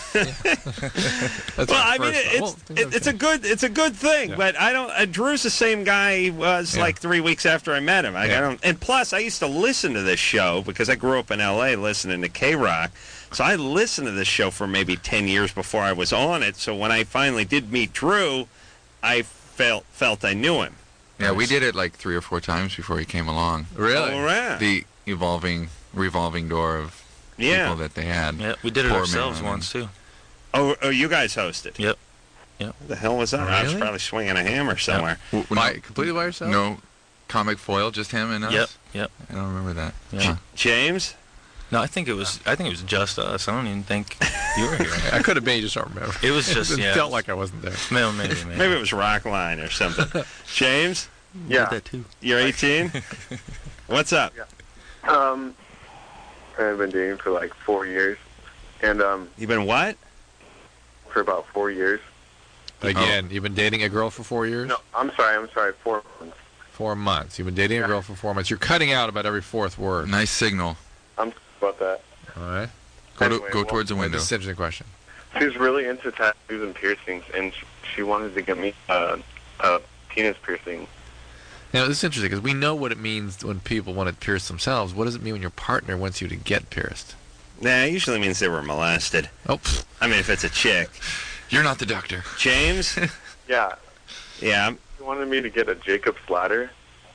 That's Well, our I mean, first- it's a good thing, Yeah. but I don't. Drew's the same guy he was Yeah. like 3 weeks after I met him. I Yeah. don't, and plus, I used to listen to this show because I grew up in L.A. listening to K-Rock, so I listened to this show for maybe 10 years before I was on it. So when I finally did meet Drew, I felt I knew him. Yeah, we did it like 3 or 4 times before he came along. Really? Oh, yeah. The revolving door of Yeah. people that they had. Yeah, we did it Poor ourselves man. once too. Oh, you guys hosted. Yep. What the hell was that? I was Really? probably swinging a hammer somewhere. Completely by yourself? No comic foil, just him and us? Yep. I don't remember that. Yeah. Huh. James? No, I think it was just us. I don't even think you were here. I could have been. You just don't remember. It was just It yeah. felt like I wasn't there. Well, maybe. Maybe it was Rockline or something. James? Yeah. Did that too. You're 18? What's up? I've been dating for like 4 years, and You've been what? for about 4 years. Again, you've been dating a girl for 4 years? No, I'm sorry, 4 months. 4 months. You've been dating a girl for 4 months. You're cutting out about every fourth word. Nice signal. I'm sorry about that. All right. Go towards the window. This is an interesting question. She was really into tattoos and piercings, and she wanted to get me a penis piercing. Now, this is interesting because we know what it means when people want to pierce themselves. What does it mean when your partner wants you to get pierced? Nah, it usually means they were molested. Oh, pfft. I mean, if it's a chick. You're not the doctor. James? Yeah, Yeah. she wanted me to get a Jacob's ladder.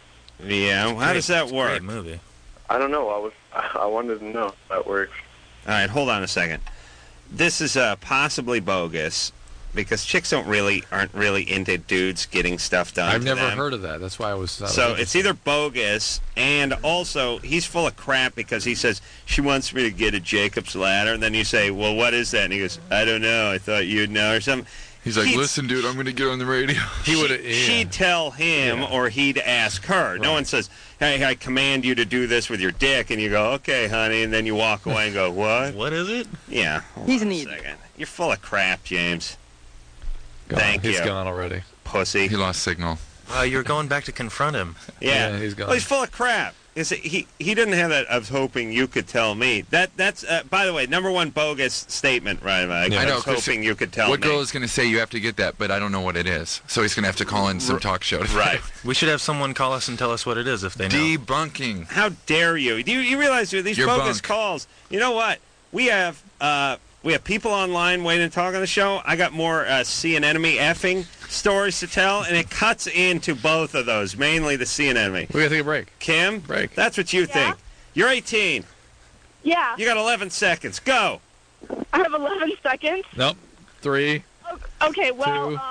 Yeah. How does that work? Great movie. I don't know. I wanted to know if that works. All right, hold on a second. This is possibly bogus because chicks aren't really into dudes getting stuff done. I've to never them. heard of that. That's why I was. So it's either bogus, and also he's full of crap because he says she wants me to get a Jacob's ladder, and then you say, "Well, what is that?" And he goes, "I don't know. I thought you'd know," or something. He's like, He'd- listen, dude, I'm going to get on the radio. He would. She'd tell him, or he'd ask her. No one says, "Hey, I command you to do this with your dick," and you go, "Okay, honey," and then you walk away and go, "What?" What is it? Yeah. He's an an idiot. You're full of crap, James. Gone. Thank He's you. gone already. Pussy. He lost signal. You're going back to confront him. Yeah. Yeah, he's gone. Well, he's full of crap. He didn't have that. I was hoping you could tell me. That's by the way, number one bogus statement, right, Mike? I I know, was 'cause hoping you could tell What me. girl is going to say you have to get that, but I don't know what it is. So he's going to have to call in some talk show. Right. We should have someone call us and tell us what it is if they know. Debunking. How dare you? Do you realize these You're bogus bunk. calls? You know what? We have people online waiting to talk on the show. I got more sea and enemy effing stories to tell, and it cuts into both of those, mainly the sea and enemy. We got to take a break. Kim, that's what you think. You're 18. Yeah. You got 11 seconds. Go. I have 11 seconds. Nope. 3. Okay, well, 2.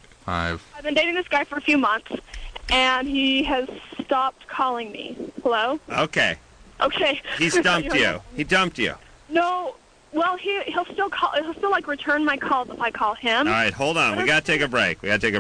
5. I've been dating this guy for a few months, and he has stopped calling me. Hello? Okay. Okay. He's dumped you. He dumped you. No. Well, he'll still call. He'll still like return my calls if I call him. All right, hold on. We got to take a break.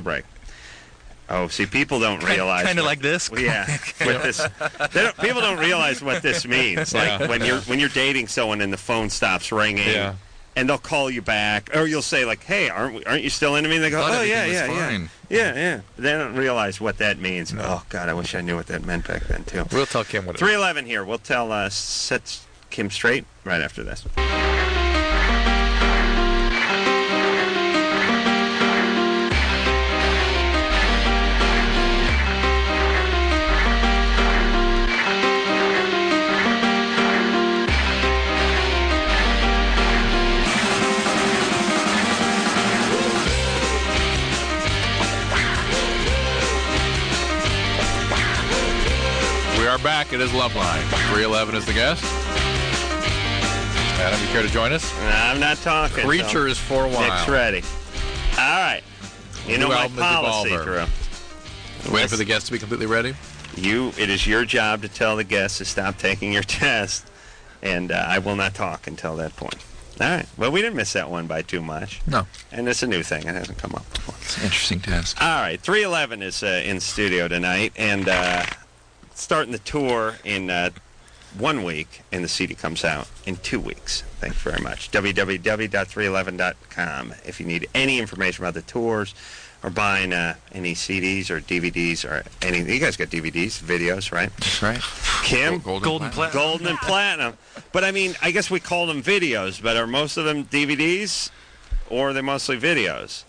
Oh, see, people don't realize. Kind of like this. Yeah, with this, people don't realize what this means. Like Yeah. when you're dating someone and the phone stops ringing, Yeah. and they'll call you back, or you'll say like, "Hey, aren't you still into me?" And they go, Thought "Oh yeah, everything was yeah, fine." yeah." They don't realize what that means. Oh God, I wish I knew what that meant back then too. We'll tell Kim what it is. 311 here. We'll tell set Kim straight right after this. back. It is Loveline. 311 is the guest. Adam, you care to join us? I'm not talking. Creatures for a while. Nick's ready. All right. You know New my album is policy, Evolver. Drew. Waiting for the guest to be completely ready? It is your job to tell the guest to stop taking your test, and I will not talk until that point. All right. Well, we didn't miss that one by too much. No. And it's a new thing. It hasn't come up before. It's an interesting test. All right. 311 is in studio tonight, and starting the tour in 1 week, and the CD comes out in 2 weeks. Thanks very much. www.311.com if you need any information about the tours or buying any CDs or DVDs or anything. You guys got DVDs, videos, right? That's right. Kim? Golden Platinum. Golden and Platinum. But, I mean, I guess we call them videos, but are most of them DVDs or are they mostly videos?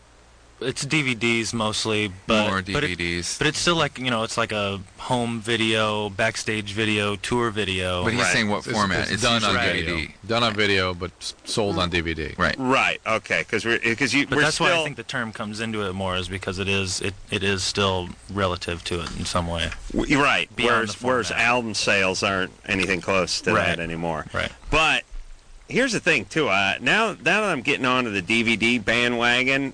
It's DVDs mostly, but More DVDs. But it's still like, it's like a home video, backstage video, tour video. But he's saying what format? It's done on usually video. DVD. Done on video, but sold on DVD. Right. Right. Okay. But But we're that's still, why I think the term comes into it more, is because it is still relative to it in some way. Right. Beyond the Whereas format. album sales aren't anything close to that anymore. Right. But here's the thing, too. Now that I'm getting onto the DVD bandwagon,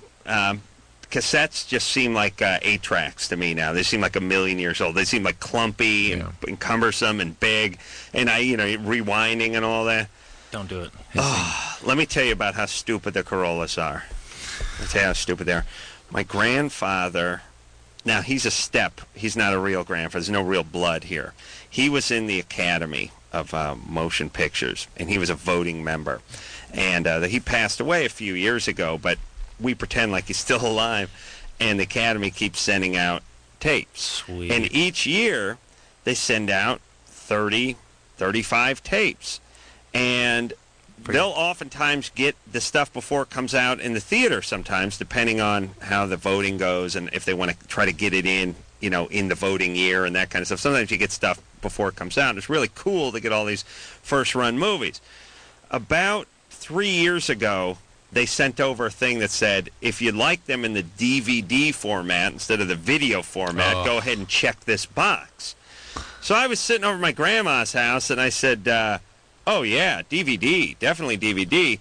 cassettes just seem like 8-tracks to me now. They seem like a million years old. They seem like clumpy and cumbersome and big, and rewinding and all that. Don't do it. Let me tell you about how stupid the Corollas are. I'll tell you how stupid they are. My grandfather, now he's a step. He's not a real grandfather. There's no real blood here. He was in the Academy of Motion Pictures, and he was a voting member. And he passed away a few years ago, but we pretend like he's still alive, and the Academy keeps sending out tapes. Sweet. And each year, they send out 30, 35 tapes. And they'll oftentimes get the stuff before it comes out in the theater sometimes, depending on how the voting goes and if they want to try to get it in the voting year and that kind of stuff. Sometimes you get stuff before it comes out. It's really cool to get all these first-run movies. About 3 years ago, they sent over a thing that said, if you'd like them in the DVD format instead of the video format, go ahead and check this box. So I was sitting over at my grandma's house, and I said, oh, yeah, DVD, definitely DVD.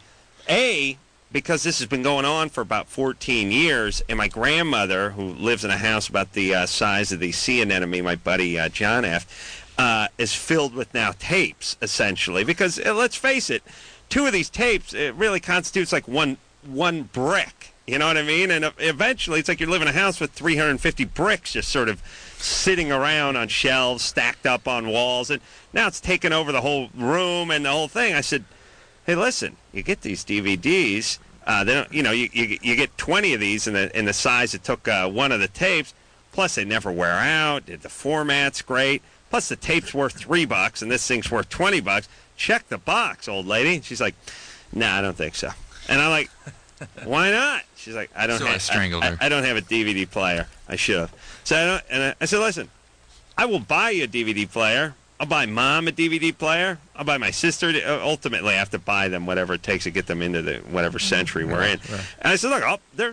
Because this has been going on for about 14 years, and my grandmother, who lives in a house about the size of the sea anemone, my buddy John F., is filled with now tapes, essentially. Because, let's face it, 2 of these tapes, it really constitutes like one brick. You know what I mean? And eventually, it's like you're living in a house with 350 bricks just sort of sitting around on shelves, stacked up on walls. And now it's taken over the whole room and the whole thing. I said, hey, listen, you get these DVDs. They don't, you get 20 of these in the size it took one of the tapes. Plus, they never wear out. The format's great. Plus, the tape's worth $3, and this thing's worth $20. Check the box, old lady. She's like, nah, I don't think so. And I'm like, why not? She's like, I don't So I strangled her. I don't have a DVD player. I should have. So I said, listen, I will buy you a DVD player. I'll buy Mom a DVD player. I'll buy my sister. Ultimately, I have to buy them whatever it takes to get them into the whatever century we're in. Right. And I said, look, they're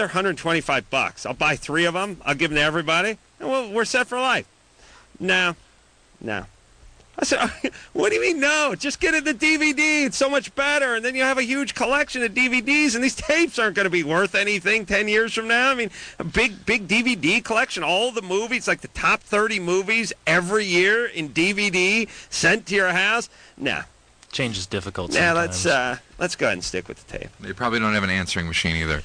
$125. I'll buy 3 of them. I'll give them to everybody. And we're set for life. No. I said, what do you mean no? Just get it the DVD. It's so much better. And then you have a huge collection of DVDs, and these tapes aren't going to be worth anything 10 years from now. I mean, a big DVD collection, all the movies, like the top 30 movies every year in DVD sent to your house. No. Change is difficult sometimes. sometimes. Let's go ahead and stick with the tape. They probably don't have an answering machine either.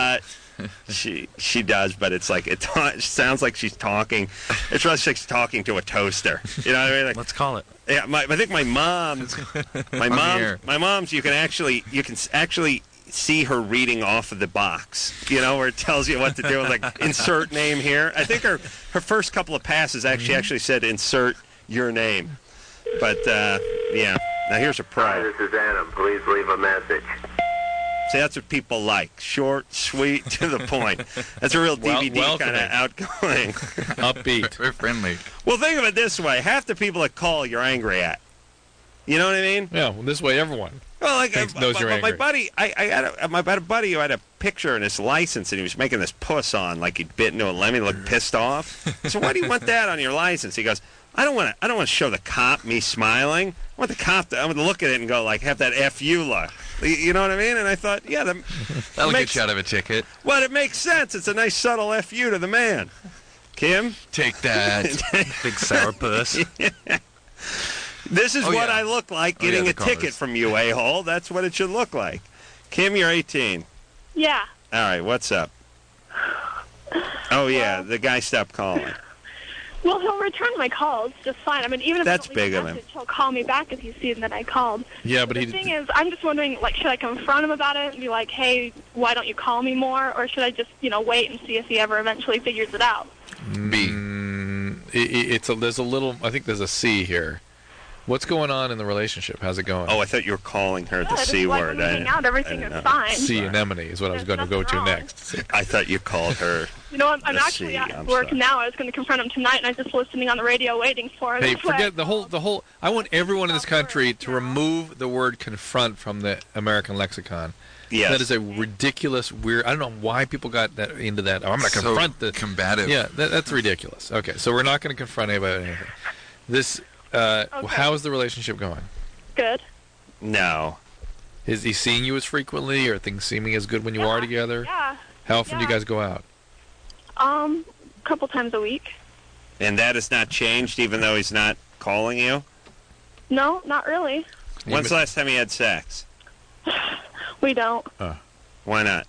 She does, but it's like it sounds like she's talking. It's like she's talking to a toaster. You know what I mean? Like, let's call it. Yeah, I think my mom's. You can actually see her reading off of the box. You know, where it tells you what to do. Like insert name here. I think her first couple of passes actually said insert your name. But yeah. Now here's a pro. Hi, this is Adam. Please leave a message. See, that's what people like. Short, sweet, to the point. That's a real DVD kind of outgoing. Upbeat. Very friendly. Well, think of it this way. Half the people that call, you're angry at. You know what I mean? Yeah, well, this way everyone knows you're angry. My buddy, I had a buddy who had a picture in his license, and he was making this puss on like he'd bit into a lemon, looked pissed off. I said, why do you want that on your license? He goes, I don't want to show the cop me smiling. I want the cop to look at it and go like, have that "F you" look. You know what I mean? And I thought, yeah, That'll get you out of a ticket. Well, it makes sense. It's a nice subtle "F you" to the man. Kim, take that, big sourpuss. This is what I look like getting a ticket from you, a-hole. That's what it should look like. Kim, you're 18. Yeah. All right, what's up? Oh, yeah, the guy stopped calling. Well, he'll return my calls just fine. I mean, even if That's I don't leave big a of him. message, he'll call me back if he's seen that I called. Yeah, but the thing is, I'm just wondering, like, should I confront him about it and be like, hey, why don't you call me more? Or should I just, wait and see if he ever eventually figures it out? There's a little. I think there's a C here. What's going on in the relationship? How's it going? Oh, I thought you were calling her the Good. C Like, word. when we hang out, everything is fine. Sea anemone is what I was going to go to next. I thought you called her. I'm the actually C. at I'm work sorry. now. I was going to confront him tonight, and I'm just listening on the radio waiting for him. Hey, That's why forget the whole. I want everyone in this country to remove the word confront from the American lexicon. Yes. That is a ridiculous, weird. I don't know why people got that into that. Oh, I'm going to So confront the combative. Yeah, that's ridiculous. Okay, so we're not going to confront anybody about anything. This. How is the relationship going? Good. No. Is he seeing you as frequently, or things seeming as good when you are together? Yeah. How often do you guys go out? A couple times a week. And that has not changed, even though he's not calling you? No, not really. When's the last time you had sex? We don't. Why not?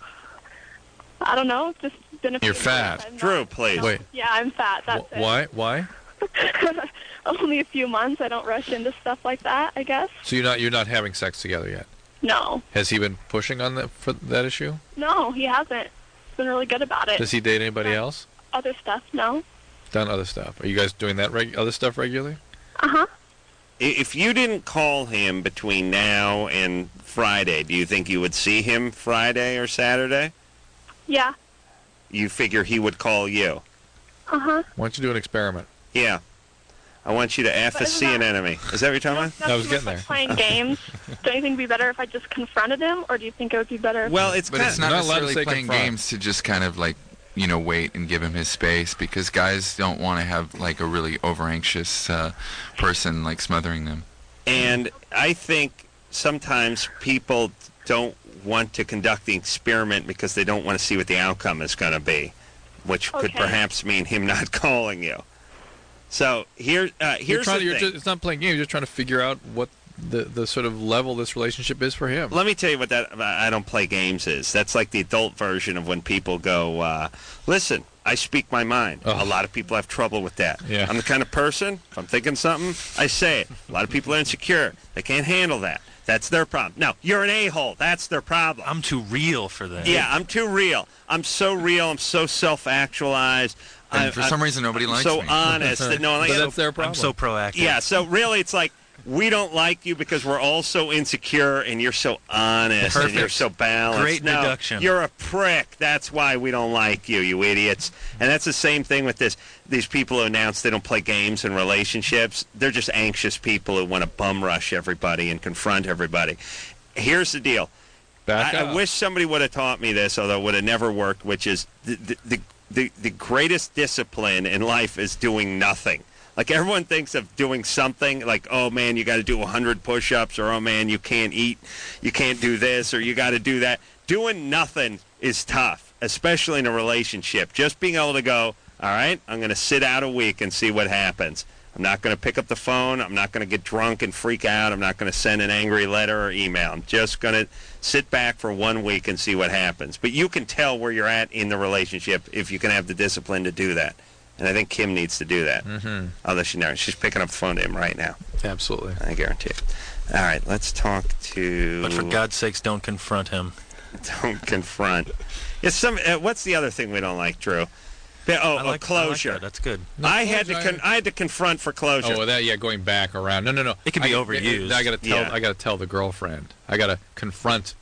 I don't know. It's just been a few You're years. fat. I'm not- Drew, please. Wait. Yeah, I'm fat. That's it. Why? Only a few months. I don't rush into stuff like that, I guess. So you're not having sex together yet? No. Has he been pushing on that for that issue? No, he hasn't. He's been really good about it. Does he date anybody else? Other stuff, no. Done other stuff. Are you guys doing that other stuff regularly? Uh-huh. If you didn't call him between now and Friday, do you think you would see him Friday or Saturday? Yeah. You figure he would call you? Uh-huh. Why don't you do an experiment? Yeah. I want you to F a But isn't C an that- enemy. Is that what you're talking about? Not too much like playing games. Don't you think it would be better if I just confronted him, or do you think it would be better if... Well, it's But it's not not allowed to necessarily say playing confront. games to just kind of like, wait and give him his space, because guys don't want to have like a really over-anxious person like smothering them. And I think sometimes people don't want to conduct the experiment because they don't want to see what the outcome is going to be, which could Okay. perhaps mean him not calling you. So here's the thing. It's not playing games. You're just trying to figure out what the sort of level this relationship is for him. Let me tell you what that I don't play games is. That's like the adult version of when people go, listen, I speak my mind. Oh. A lot of people have trouble with that. Yeah. I'm the kind of person, if I'm thinking something, I say it. A lot of people are insecure. They can't handle that. That's their problem. No, you're an a-hole. That's their problem. I'm too real for that. Yeah, I'm too real. I'm so real. I'm so self-actualized. And for some reason, nobody likes so me. honest that no one likes But that's their problem. I'm so proactive. Yeah, so really it's like we don't like you because we're all so insecure and you're so honest and you're Perfect. so balanced. Great No, deduction. You're a prick. That's why we don't like you, you idiots. And that's the same thing with these people who announce they don't play games in relationships. They're just anxious people who want to bum rush everybody and confront everybody. Here's the deal. I wish somebody would have taught me this, although it would have never worked, which is the greatest discipline in life is doing nothing. Like everyone thinks of doing something, like, oh man, you got to do 100 push-ups, or oh man, you can't eat, you can't do this, or you got to do that. Doing nothing is tough, especially in a relationship. Just being able to go, all right, I'm going to sit out a week and see what happens. I'm not going to pick up the phone. I'm not going to get drunk and freak out. I'm not going to send an angry letter or email. I'm just going to sit back for 1 week and see what happens. But you can tell where you're at in the relationship if you can have the discipline to do that. And I think Kim needs to do that. Mm-hmm. Although she's picking up the phone to him right now. Absolutely. I guarantee it. All right, let's talk to... But for God's sakes, don't confront him. Don't confront. It's what's the other thing we don't like, Drew? Closure. I like that. That's good. I had to confront for closure. Oh, well, that going back around. No. It can be overused. I got to tell. Yeah. I got to tell the girlfriend. I got to confront.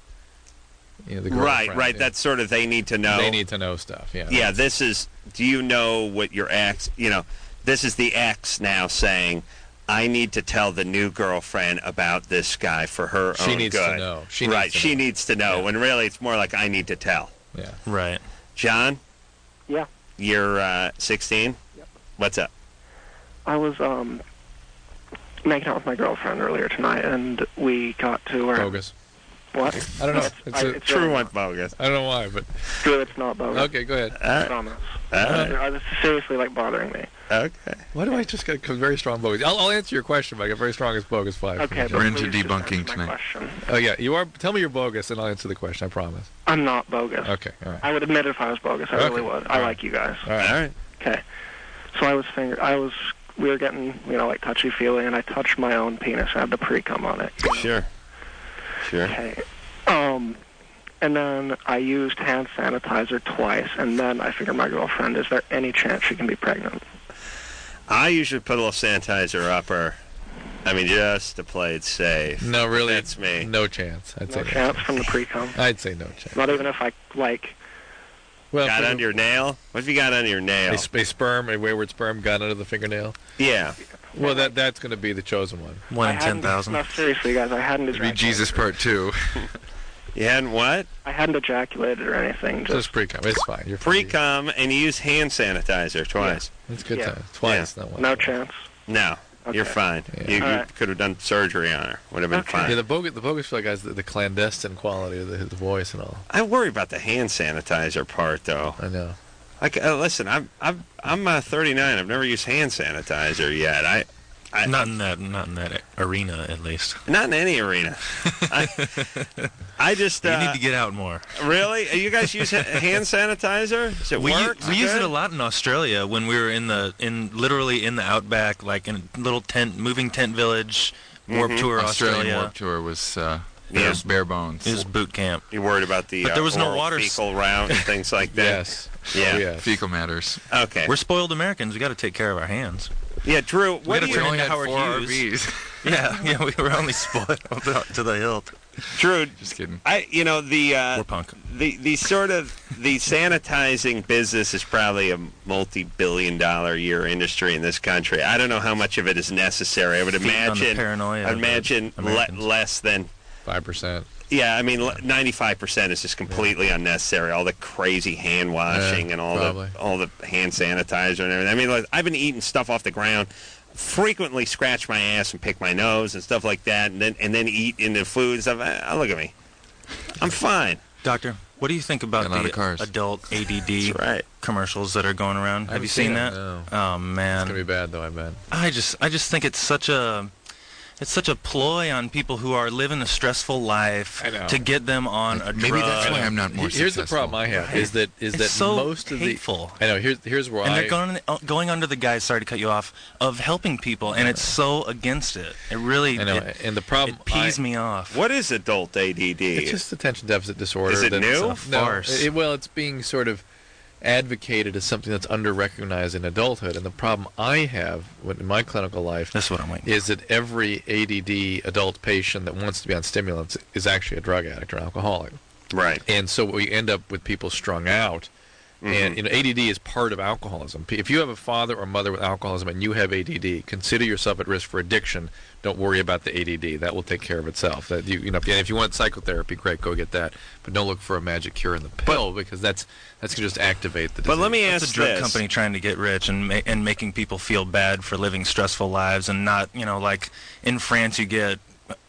The girlfriend. Right. That's sort of they need to know. They need to know stuff. Yeah. Yeah. This is. Do you know what your ex? This is the ex now saying, "I need to tell the new girlfriend about this guy for her own good." She needs to know. She needs to know. Yeah. When really it's more like I need to tell. Yeah. Right. John. Yeah. You're 16. Yep. What's up? I was making out with my girlfriend earlier tonight, and we got to where... Bogus. What? I don't know. It's True one's bogus. I don't know why, but... True, it's not bogus. Okay, go ahead. I promise. This is seriously, like, bothering me. Okay. Why do I just get a very strong bogus? I'll answer your question, but I get very strong as bogus 5. Okay, We're into debunking tonight. Oh, yeah, you are. Tell me you're bogus, and I'll answer the question, I promise. I'm not bogus. Okay, all right. I would admit if I was bogus. I really would. I like you guys. All right. Okay. So we were getting, like, touchy-feely, and I touched my own penis. I had the pre-cum on it. Sure. Okay. And then I used hand sanitizer twice, and then I figured my girlfriend, is there any chance she can be pregnant? I usually put a little sanitizer up her. I mean, just to play it safe. No, really. That's me. No chance. I'd say No chance from the pre-cum? I'd say no chance. Not even if I, like... Well, got under your nail? What if you got under your nail? A wayward sperm got under the fingernail? Yeah. Well, that's going to be the chosen one. 1 in 10,000. No, seriously, guys, I hadn't ejaculated. Be Jesus Part 2. You hadn't what? I hadn't ejaculated or anything. Just pre-cum. It's fine. You're pre-cum, and you use hand sanitizer twice. Yeah. That's good time. Twice, not once. No chance. No. Okay. You're fine. Yeah. You could have done surgery on her. Would have been fine. Yeah, the bogus feel, guys, the clandestine quality of his voice and all. I worry about the hand sanitizer part, though. I know. Listen, I'm 39. I've never used hand sanitizer yet. Not in that arena, at least. Not in any arena. I just you need to get out more. Really? You guys use hand sanitizer? Does it work? We use it a lot in Australia when we were literally in the outback, like in a little moving tent village, Warped Tour Australia. Warped Tour was bare bones. It was boot camp. You worried about the but there was no oral water fecal route and things like that? Yes. Yeah. Oh, yes. Fecal matters. Okay. We're spoiled Americans. We got to take care of our hands. Yeah, Drew. What do you only had Howard 4 Hughes. RVs. Yeah, we were only spoiled to the hilt. Drew, just kidding. We're punk. The sort of the sanitizing business is probably a multi-billion-dollar a year industry in this country. I don't know how much of it is necessary. I would imagine. Less than 5%. Yeah, I mean, 95% is just completely unnecessary. All the crazy hand washing and all the hand sanitizer and everything. I mean, I've been eating stuff off the ground. Frequently scratch my ass and pick my nose and stuff like that, and then eat into food and stuff. Look at me, I'm fine. Doctor, what do you think about the adult ADD commercials that are going around? Have you seen that? No. Oh man, it's gonna be bad though. I bet. I just think it's such a ploy on people who are living a stressful life to get them on a drug. Maybe that's why I'm not more Here's successful. the problem I have is that so most of hateful. I know. Here's where they're going under the guise. Sorry to cut you off. Of helping people, and it's so against it. It really. I know. And the problem it pees me off. What is adult ADD? It's just attention deficit disorder. Is it new? It's a farce. Well, it's being sort of advocated as something that's under-recognized in adulthood, and the problem I have in my clinical life is that every ADD adult patient that wants to be on stimulants is actually a drug addict or an alcoholic. Right. And so we end up with people strung out. And ADD is part of alcoholism. If you have a father or mother with alcoholism and you have ADD, consider yourself at risk for addiction. Don't worry about the ADD; that will take care of itself. And if you want psychotherapy, great, go get that. But don't look for a magic cure in the pill because that's going to just activate the disease. But let me ask this: a drug company trying to get rich and making people feel bad for living stressful lives, and not like in France you get.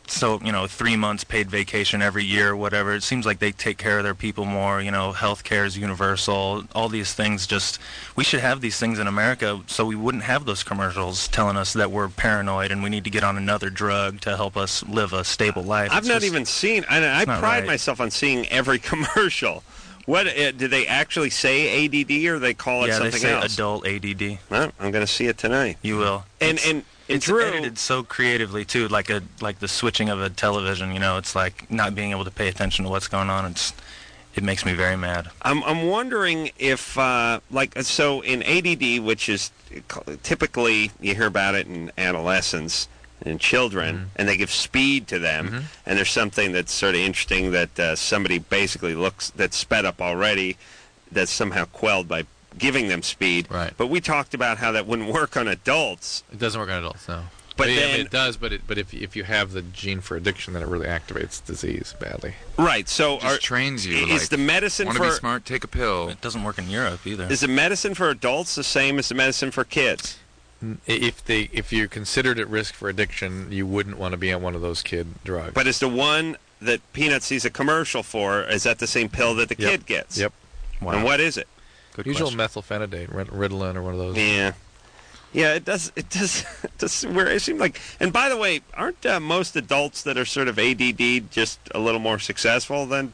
3 months paid vacation every year, whatever. It seems like they take care of their people more. Health care is universal. All these things we should have these things in America so we wouldn't have those commercials telling us that we're paranoid and we need to get on another drug to help us live a stable life. I've not even seen, I pride myself on seeing every commercial. What do they actually say ADD or they call it something else? Yeah, they say adult ADD. Well, I'm going to see it tonight. You will. It's edited so creatively too, like the switching of a television. It's like not being able to pay attention to what's going on. It makes me very mad. I'm wondering if so in ADD, which is typically you hear about it in adolescents and children, and they give speed to them, and there's something that's sort of interesting that somebody basically that's sped up already, that's somehow quelled by giving them speed. Right. But we talked about how that wouldn't work on adults. It doesn't work on adults, no. But then, it does. But if you have the gene for addiction, then it really activates disease badly. Right. So it just trains you. Is the medicine want to be smart? Take a pill. It doesn't work in Europe either. Is the medicine for adults the same as the medicine for kids? If you're considered at risk for addiction, you wouldn't want to be on one of those kid drugs. But is the one that Peanut sees a commercial for, is that the same pill that the kid gets? Yep. Wow. And what is it? Usual methylphenidate, Ritalin or one of those. Yeah. Yeah, it does. It seems like. And by the way, aren't most adults that are sort of ADD just a little more successful than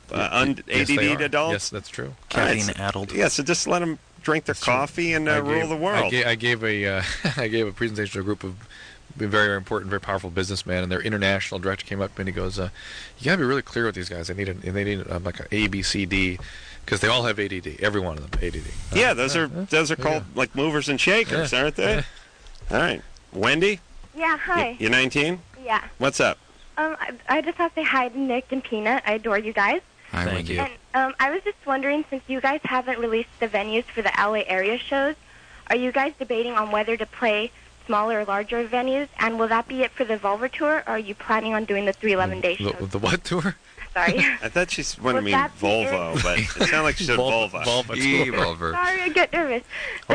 ADD adults? Yes, that's true. Caffeine addled. Yeah, so just let them drink their coffee and rule the world. I gave a presentation to a group of very, very important, very powerful businessmen, and their international director came up to me and he goes, "You got to be really clear with these guys. They need like an A, B, C, D." Because they all have ADD. Every one of them ADD. Yeah, those are called like movers and shakers, aren't they? All right, Wendy. Yeah, hi. You're 19. Yeah. What's up? I just have to say hi to Nick and Peanut. I adore you guys. Hi, Wendy. And I was just wondering, since you guys haven't released the venues for the LA area shows, are you guys debating on whether to play smaller or larger venues? And will that be it for the Volver tour, or are you planning on doing the 311-day shows? The what tour? Sorry. I thought she wanted to mean Volvo, but it sounded like she said Volva. Evolver. Sorry, I get nervous. The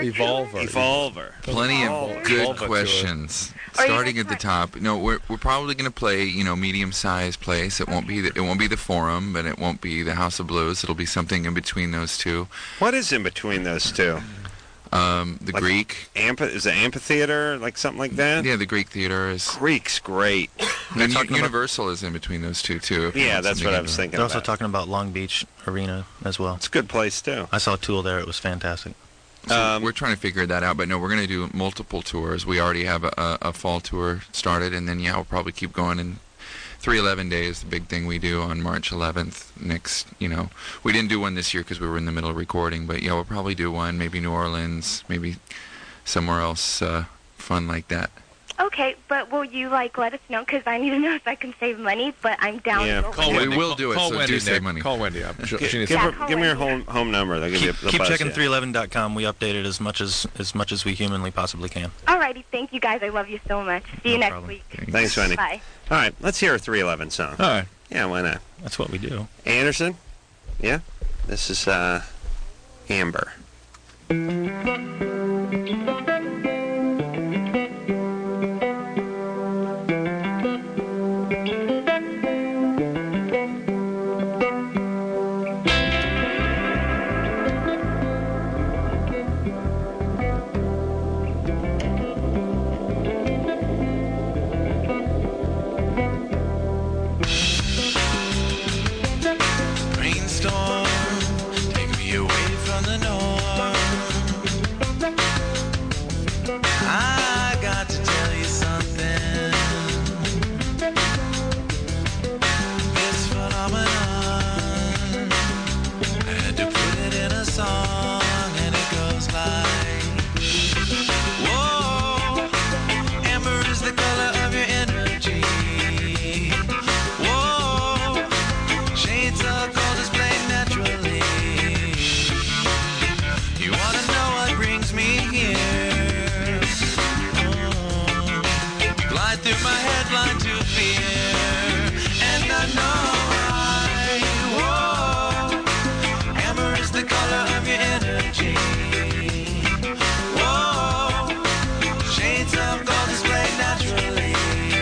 Evolver. Plenty of good questions. Starting at the top. No, we're probably going to play, medium-sized place. It won't be the Forum, but it won't be the House of Blues. It'll be something in between those two. What is in between those two? The Greek. Is it amphitheater, like something like that? Yeah, the Greek theater is. Greek's great. And Universal is in between those two too. Yeah, that's what I was thinking. They're also talking about Long Beach Arena as well. It's a good place too. I saw Tool there; it was fantastic. So we're trying to figure that out, but no, we're going to do multiple tours. We already have a fall tour started, and then we'll probably keep going. And 311 Day is the big thing we do on March 11th. Next, we didn't do one this year because we were in the middle of recording, but we'll probably do one. Maybe New Orleans, maybe somewhere else fun like that. Okay, but will you let us know? Because I need to know if I can save money. But I'm down. Yeah, call Wendy. We will do it. Call so Wendy, do save money. Call Wendy up. Give me your home number. They'll give you the Keep buzz, checking yeah. 311.com. We update it as much as we humanly possibly can. Alrighty, thank you guys. I love you so much. See you next week. Thanks, Wendy. Bye. All right, let's hear a 311 song. All right. Yeah, why not? That's what we do. Anderson? Yeah? This is Amber. Rainstorm, take me away from the norm. I got to tell you something. This phenomenon, I had to put it in a song, and it goes like, whoa, amber is the color of your energy. Whoa, shades of gold displayed naturally. You wanna know what brings me here? Glide through my head, blind to fear, and I know whoa, amber is the color of your energy. Whoa, shades of gold displayed naturally.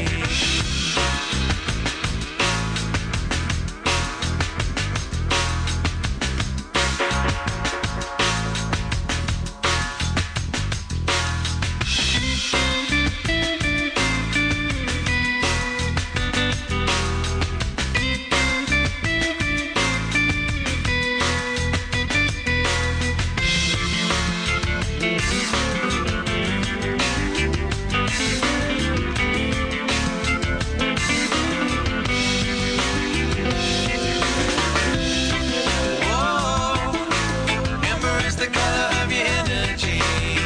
Amber is the color of your energy.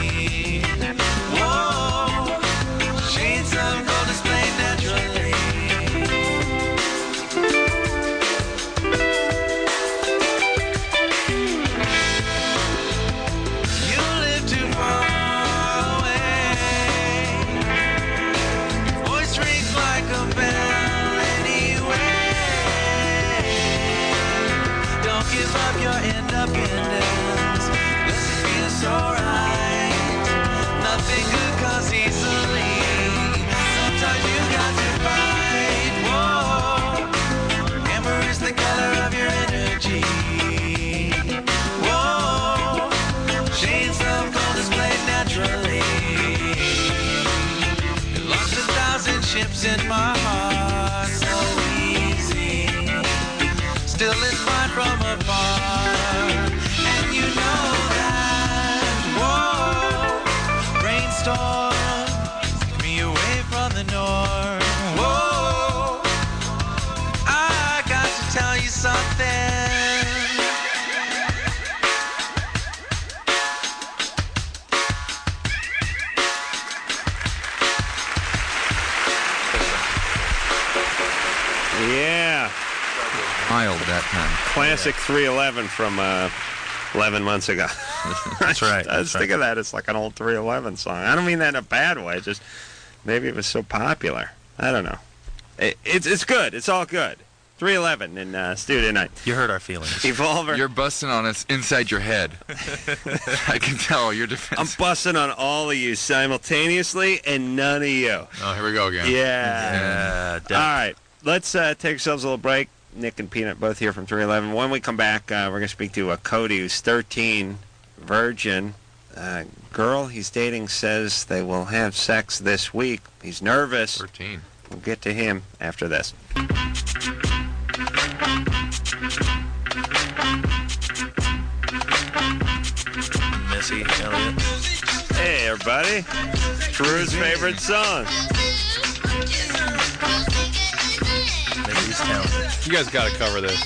Whoa, shades of gold displayed naturally. You live too far away. Voice rings like a bell anyway. Don't give up your independence. Let's feel Classic 311 from 11 months ago. That's right. I just think of that as like an old 311 song. I don't mean that in a bad way. Just maybe it was so popular. I don't know. It's good. It's all good. 311 in Studio Night. You hurt our feelings. Evolver. You're busting on us inside your head. I can tell you're I'm defensive. busting on all of you simultaneously and none of you. Oh, here we go again. Yeah. All right. Let's take ourselves a little break. Nick and Peanut both here from 311. When we come back, we're going to speak to Cody, who's 13, virgin. Girl he's dating says they will have sex this week. He's nervous. 13. We'll get to him after this. Missy Elliott. Hey, everybody. Drew's favorite song. Missy's talented. You guys got to cover this.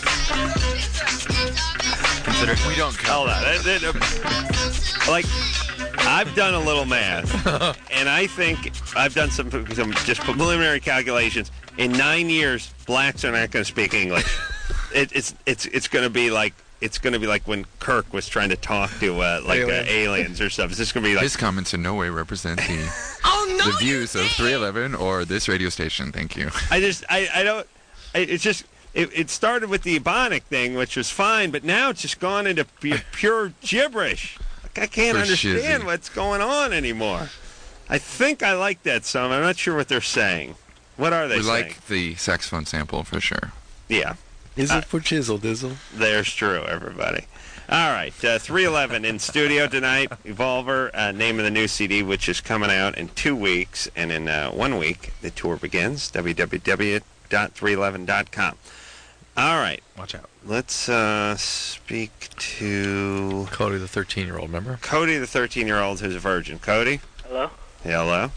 Consider We don't cover. Hold on. Like, I've done a little math, and I think I've done some just preliminary calculations. In 9 years, blacks are not going to speak English. It's going to be like when Kirk was trying to talk to aliens or stuff. It's just going to be like His comments in no way represent the views of 311 or this radio station. Thank you. I don't. It's just. It started with the Ebonic thing, which was fine, but now it's just gone into pure gibberish. Like, I can't For understand shizzy. what's going on anymore. I think I like that song. I'm not sure what they're saying. What are they We saying? like the saxophone sample for sure. Yeah. Is it for Chisel Dizzle? There's true, everybody. All right, 311 in studio tonight. Evolver, name of the new CD, which is coming out in 2 weeks. And in 1 week, the tour begins, www.311.com. All right. Watch out. Let's speak to Cody, the 13-year-old, remember? Cody, the 13-year-old who's a virgin. Cody? Hello? Hello?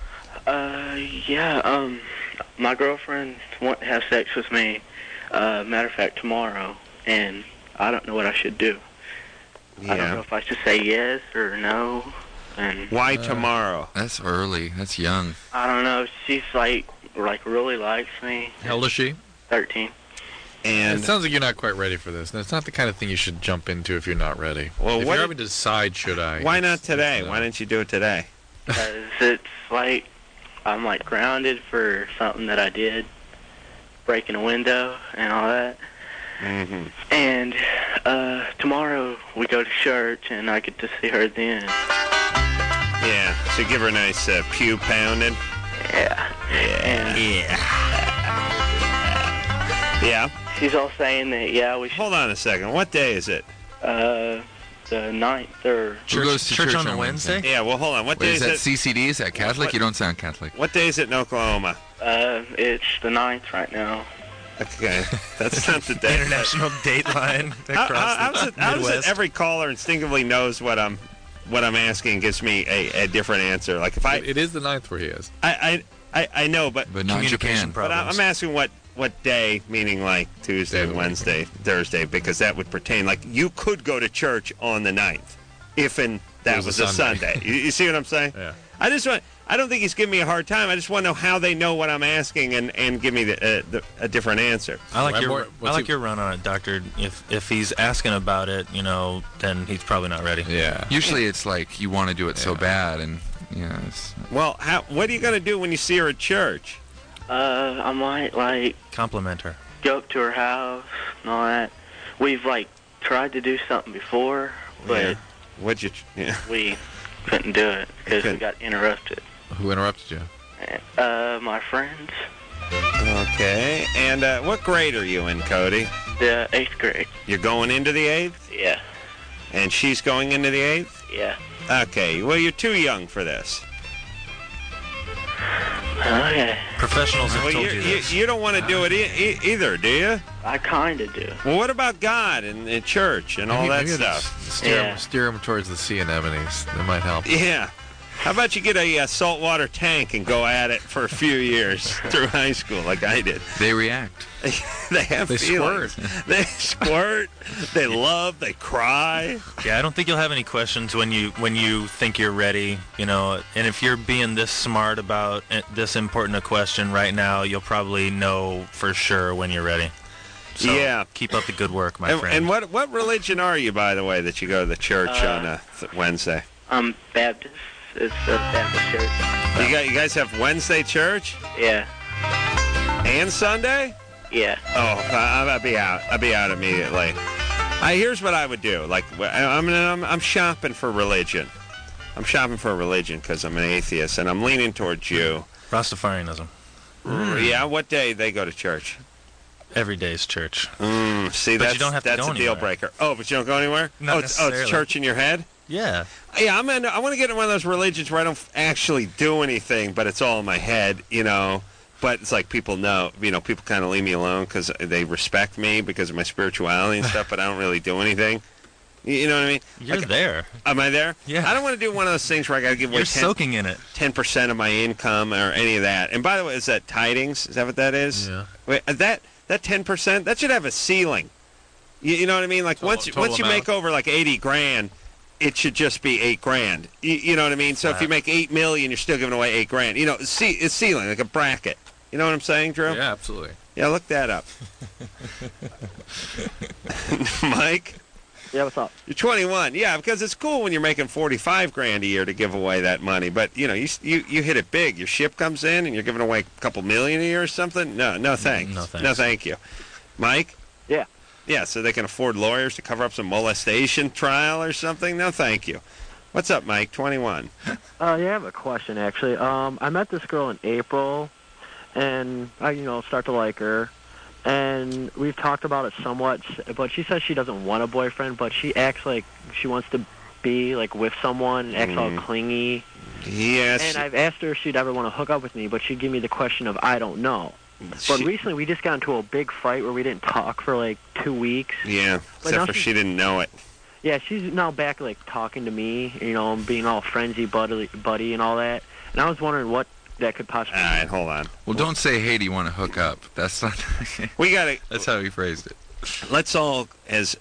Yeah, my girlfriend wants to have sex with me, matter of fact, tomorrow, and I don't know what I should do. I don't know if I should say yes or no, and... Why tomorrow? That's early. That's young. I don't know, she's like really likes me. How old is she? 13. And it sounds like you're not quite ready for this. That's not the kind of thing you should jump into if you're not ready. Well, if what you're having to decide, should I? Why not today? Why didn't you do it today? Because it's like, I'm like grounded for something that I did, breaking a window and all that. Mm-hmm. And tomorrow we go to church and I get to see her then. Yeah, so give her a nice pew pounding. Yeah. Yeah. She's all saying that, yeah, we should... Hold on a second. What day is it? The 9th or... Who goes to church on a Wednesday? Yeah, well, hold on. What Wait, day is is that it? CCD? Is that Catholic? What- You don't sound Catholic. What day is it in Oklahoma? It's the 9th right now. Okay, that's not the day. International Dateline across How the is it Midwest. every caller instinctively knows what I'm asking and gives me a different answer? Like if I It is the 9th where he is. I know, but But not Communication Japan. but problems. I'm asking what day, meaning like Tuesday, Day of the week. Wednesday, Thursday, because that would pertain. Like you could go to church on the 9th, if that was was a a Sunday. You see what I'm saying? Yeah. I don't think he's giving me a hard time. I just want to know how they know what I'm asking and give me a different answer. I like What's your run on it, Doctor. If he's asking about it, then he's probably not ready. Yeah. Usually it's like you want to do it so bad, and it's Well, what are you going to do when you see her at church? I might, like, Compliment her. go up to her house and all that. We've, like, tried to do something before, but Yeah. What'd you? Yeah. we couldn't do it because we couldn't. got interrupted. Who interrupted you? My friends, Okay. And what grade are you in, Cody? the 8th grade. You're going into the 8th, Yeah, and she's going into the 8th. yeah. Okay. Well, you're too young for this. Okay. Professionals have Well, told you this. you don't want to do it either, do you? I kind of do. Well, what about God and the church and all that Maybe stuff? Steer him towards the sea anemones. That might help. Yeah. How about you get a saltwater tank and go at it for a few years through high school like I did? they react. They have They feelings. squirt. They squirt. They love. They cry. Yeah, I don't think you'll have any questions when you think you're ready, And if you're being this smart about this important a question right now, you'll probably know for sure when you're ready. So Yeah. keep up the good work, my And, friend. and what religion are you, by the way, that you go to the church on Wednesday? I'm Baptist. It's a Baptist church. You guys have Wednesday church Yeah. and Sunday? Yeah. Oh, I'll be out. I'll be out immediately. Here's what I would do. Like, I'm shopping for religion. I'm shopping for a religion because I'm an atheist, and I'm leaning towards you. Rastafarianism. Yeah, what day they go to church? Every day's church. See, But you don't have to that's go a deal anywhere. breaker. Oh, but you don't go anywhere? Not It's necessarily. church in your head? Yeah. Yeah, I want to get in one of those religions where I don't actually do anything, but it's all in my head, But it's like people know, people kind of leave me alone because they respect me because of my spirituality and stuff, but I don't really do anything. You know what I mean? You're there. Am I there? Yeah. I don't want to do one of those things where I got to give away You're soaking in it. 10% of my income or any of that. And by the way, is that tidings? Is that what that is? Yeah. Wait, that 10%, that should have a ceiling. You know what I mean? Like once you amount. make over like 80 grand, it should just be 8 grand. You know what I mean? So if you make 8 million, you're still giving away 8 grand. It's ceiling, like a bracket. You know what I'm saying, Drew? Yeah, absolutely. Yeah, look that up. Mike? Yeah, what's up? You're 21. Yeah, because it's cool when you're making 45 grand a year to give away that money. But, you hit it big. Your ship comes in and you're giving away a couple million a year or something? No thanks. No thanks. No, thank you. Mike? Yeah. Yeah, so they can afford lawyers to cover up some molestation trial or something? No, thank you. What's up, Mike? 21. Yeah, I have a question, actually. I met this girl in April, and I, start to like her. And we've talked about it somewhat, but she says she doesn't want a boyfriend, but she acts like she wants to be, like, with someone, acts all clingy. Yes. And I've asked her if she'd ever want to hook up with me, but she'd give me the question of, I don't know. But recently we just got into a big fight where we didn't talk for, like, 2 weeks. Yeah, But now except for she didn't know it. Yeah, she's now back, like, talking to me, being all frenzy buddy and all that. And I was wondering what that could possibly All right, hold on. Well, don't say, hey, do you want to hook up? That's not... We got to... That's how he phrased it. Let's all, as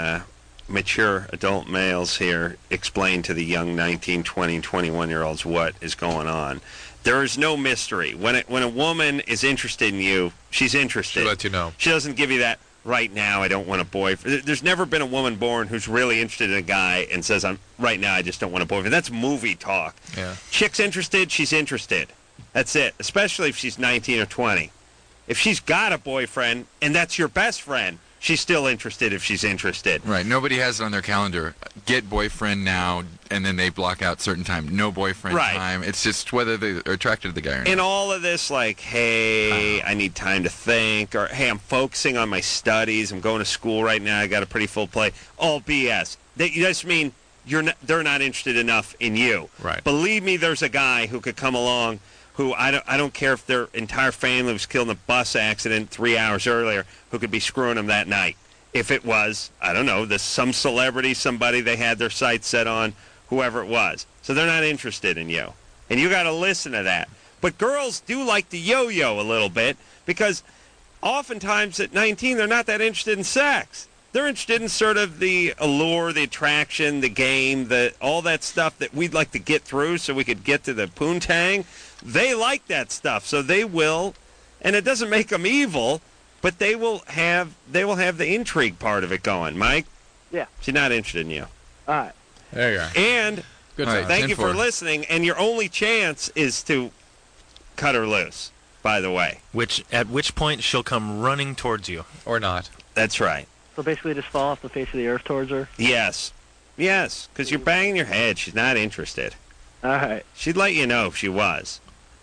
mature adult males here, explain to the young 19, 20, 21-year-olds what is going on. There is no mystery. When a woman is interested in you, she's interested. She'll let you know. She doesn't give you that, right now I don't want a boyfriend. There's never been a woman born who's really interested in a guy and says, right now I just don't want a boyfriend. That's movie talk. Yeah. Chick's interested, she's interested. That's it, especially if she's 19 or 20. If she's got a boyfriend, and that's your best friend, she's still interested if she's interested. Right. Nobody has it on their calendar. Get boyfriend now, and then they block out certain time. No boyfriend Right. time. It's just whether they're attracted to the guy or not. And all of this, like, hey, I need time to think, or hey, I'm focusing on my studies. I'm going to school right now. I got a pretty full plate. All BS. That you just mean they're not interested enough in you. Right. Believe me, there's a guy who could come along who I don't care if their entire family was killed in a bus accident 3 hours earlier, who could be screwing them that night. If it was, I don't know, some celebrity, somebody they had their sights set on, whoever it was. So they're not interested in you. And you got to listen to that. But girls do like to yo-yo a little bit because oftentimes at 19 they're not that interested in sex. They're interested in sort of the allure, the attraction, the game, all that stuff that we'd like to get through so we could get to the poontang. They like that stuff, so they will, and it doesn't make them evil, but they will have the intrigue part of it going. Mike? Yeah. She's not interested in you. All right. There you are. And Good All right, time. thank you for 10-4. listening, and your only chance is to cut her loose, by the way. At which point she'll come running towards you. Or not. That's right. So basically just fall off the face of the earth towards her? Yes, because you're banging your head. She's not interested. All right. She'd let you know if she was.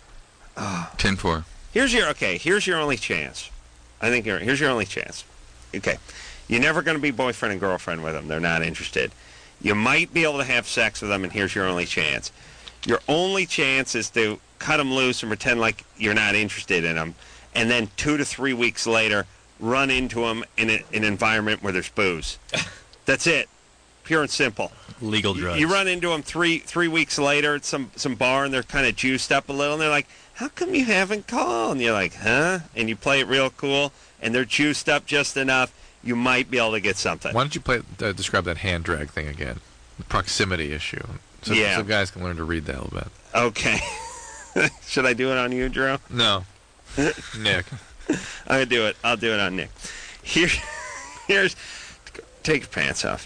10-4. Here's your only chance. I think here's your only chance. Okay. You're never going to be boyfriend and girlfriend with them. They're not interested. You might be able to have sex with them, and here's your only chance. Your only chance is to cut them loose and pretend like you're not interested in them, and then 2 to 3 weeks later, run into them in an environment where there's booze. That's it. Pure and simple. Legal drugs. You run into them three weeks later at some bar, and they're kind of juiced up a little, and they're like, how come you haven't called? And you're like, huh? And you play it real cool, and they're juiced up just enough, you might be able to get something. Why don't you describe that hand drag thing again? The proximity issue. So guys can learn to read that a little bit. Okay. Should I do it on you, Drew? No. Nick. I'm going to do it. I'll do it on Nick. Here's take your pants off.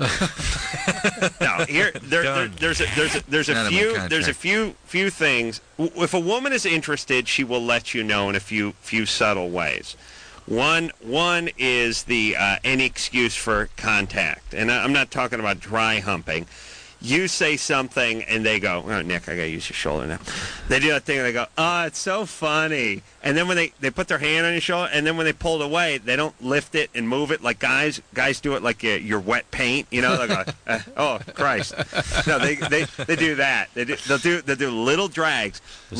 No, there's a few things. If a woman is interested, she will let you know in a few subtle ways. One is the any excuse for contact, and I'm not talking about dry humping. You say something, and they go, "Oh, Nick, I gotta use your shoulder now." They do that thing, and they go, "Oh, it's so funny." And then when they put their hand on your shoulder, and then when they pull it away, they don't lift it and move it like guys do it like your wet paint. You know, they go, "Oh, Christ!" No, they do that. They'll do little drags,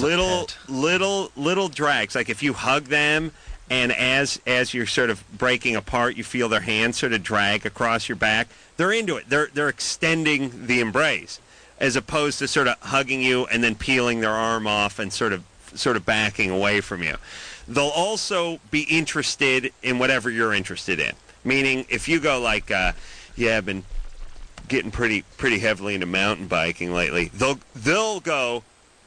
little drags. Like if you hug them. And as you're sort of breaking apart, you feel their hands sort of drag across your back. They're into it. They're extending the embrace, as opposed to sort of hugging you and then peeling their arm off and sort of backing away from you. They'll also be interested in whatever you're interested in. Meaning, if you go like, "Yeah, I've been getting pretty heavily into mountain biking lately," they'll go,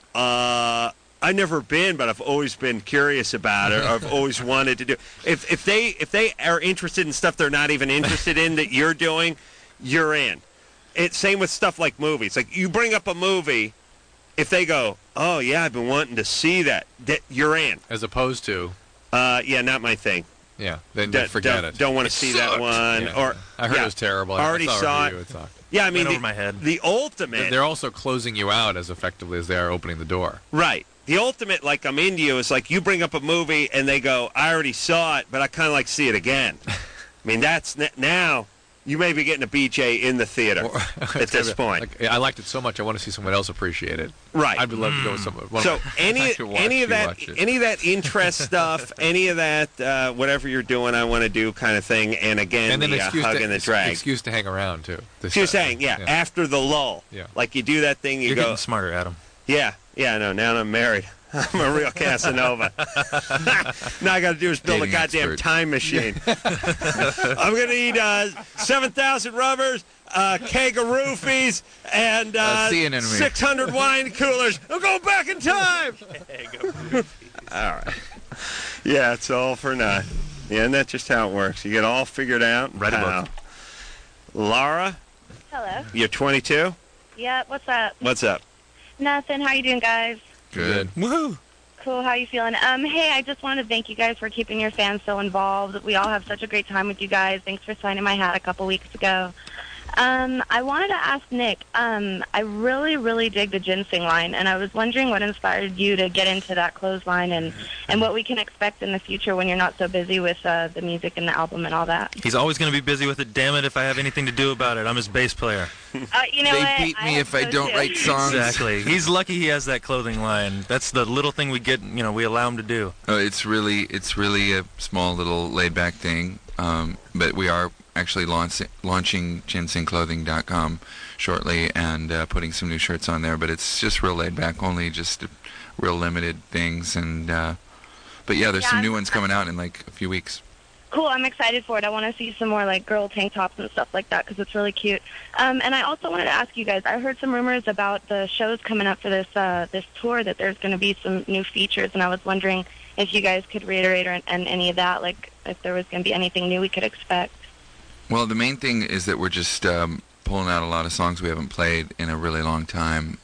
"I've never been, but I've always been curious about it. Or I've always wanted to do." If they are interested in stuff they're not even interested in that you're doing, you're in. It's same with stuff like movies. Like you bring up a movie, if they go, "Oh yeah, I've been wanting to see that," you're in. As opposed to, yeah, not my thing. Yeah, then forget it. Don't want to see that one. Yeah. Or I heard it was terrible. I already saw it. Yeah, I mean, over my head. The ultimate. They're also closing you out as effectively as they are opening the door. Right. The ultimate, like I'm into you, is like you bring up a movie and they go, "I already saw it, but I kind of like to see it again." I mean, that's now you may be getting a BJ in the theater at this point. Like, I liked it so much, I want to see someone else appreciate it. Right. I'd love to go with someone. So any of that interest stuff, any of that whatever you're doing, I want to do kind of thing, and again, the hug and the drag. Excuse to hang around too. Excuse to hang, yeah. After the lull, like you do that thing, you're getting smarter, Adam. Yeah, I know. Now I'm married. I'm a real Casanova. Now I got to do is build a goddamn time machine. I'm going to eat 7,000 rubbers, keg of roofies, and 600 wine coolers. I'm going back in time. All right. Yeah, it's all for naught. Yeah, and that's just how it works. You get all figured out. Write a book. Laura? Hello. You're 22? Yeah, what's up? What's up? Nothing. How you doing, guys? Good. Woohoo. Cool. How you feeling? Hey, I just wanted to thank you guys for keeping your fans so involved. We all have such a great time with you guys. Thanks for signing my hat a couple weeks ago. I wanted to ask Nick, I really, really dig the ginseng line, and I was wondering what inspired you to get into that clothesline and what we can expect in the future when you're not so busy with the music and the album and all that. He's always going to be busy with it, damn it, if I have anything to do about it. I'm his bass player. You know they beat me if I don't write songs. Exactly. He's lucky he has that clothing line. That's the little thing we get, we allow him to do. It's really a small little laid-back thing, but we are actually launching ginsengclothing.com shortly and putting some new shirts on there, but it's just real laid back, only just real limited things, and but yeah, there's some new ones coming out in like a few weeks. Cool, I'm excited for it. I want to see some more like girl tank tops and stuff like that because it's really cute. And I also wanted to ask you guys, I heard some rumors about the shows coming up for this tour, that there's going to be some new features, and I was wondering if you guys could reiterate and any of that, like if there was going to be anything new we could expect. Well, the main thing is that we're just pulling out a lot of songs we haven't played in a really long time,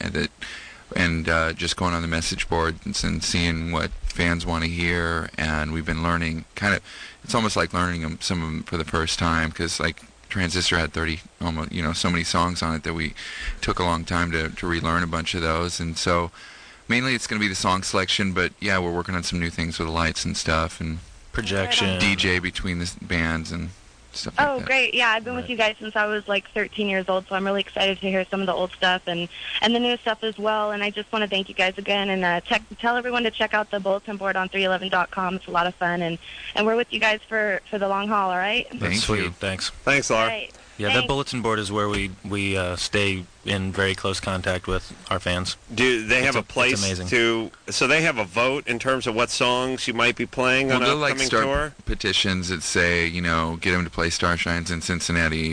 and just going on the message boards and seeing what fans want to hear. And we've been learning it's almost like learning some of them for the first time, because like Transistor had 30 almost so many songs on it that we took a long time to relearn a bunch of those. And so mainly it's going to be the song selection, but yeah, we're working on some new things with lights and stuff and projection, DJ between the bands and stuff like that. Great. Yeah, I've been with you guys since I was like 13 years old, so I'm really excited to hear some of the old stuff and the new stuff as well. And I just want to thank you guys again, and tell everyone to check out the bulletin board on 311.com. It's a lot of fun, and we're with you guys for the long haul, all right? That's sweet. Thanks. Thanks, Laura. Right. Yeah, Thanks. that bulletin board is where we stay in very close contact with our fans. Do they have a place amazing. So they have a vote in terms of what songs you might be playing on an upcoming start tour? Petitions that say, get them to play Starshines in Cincinnati,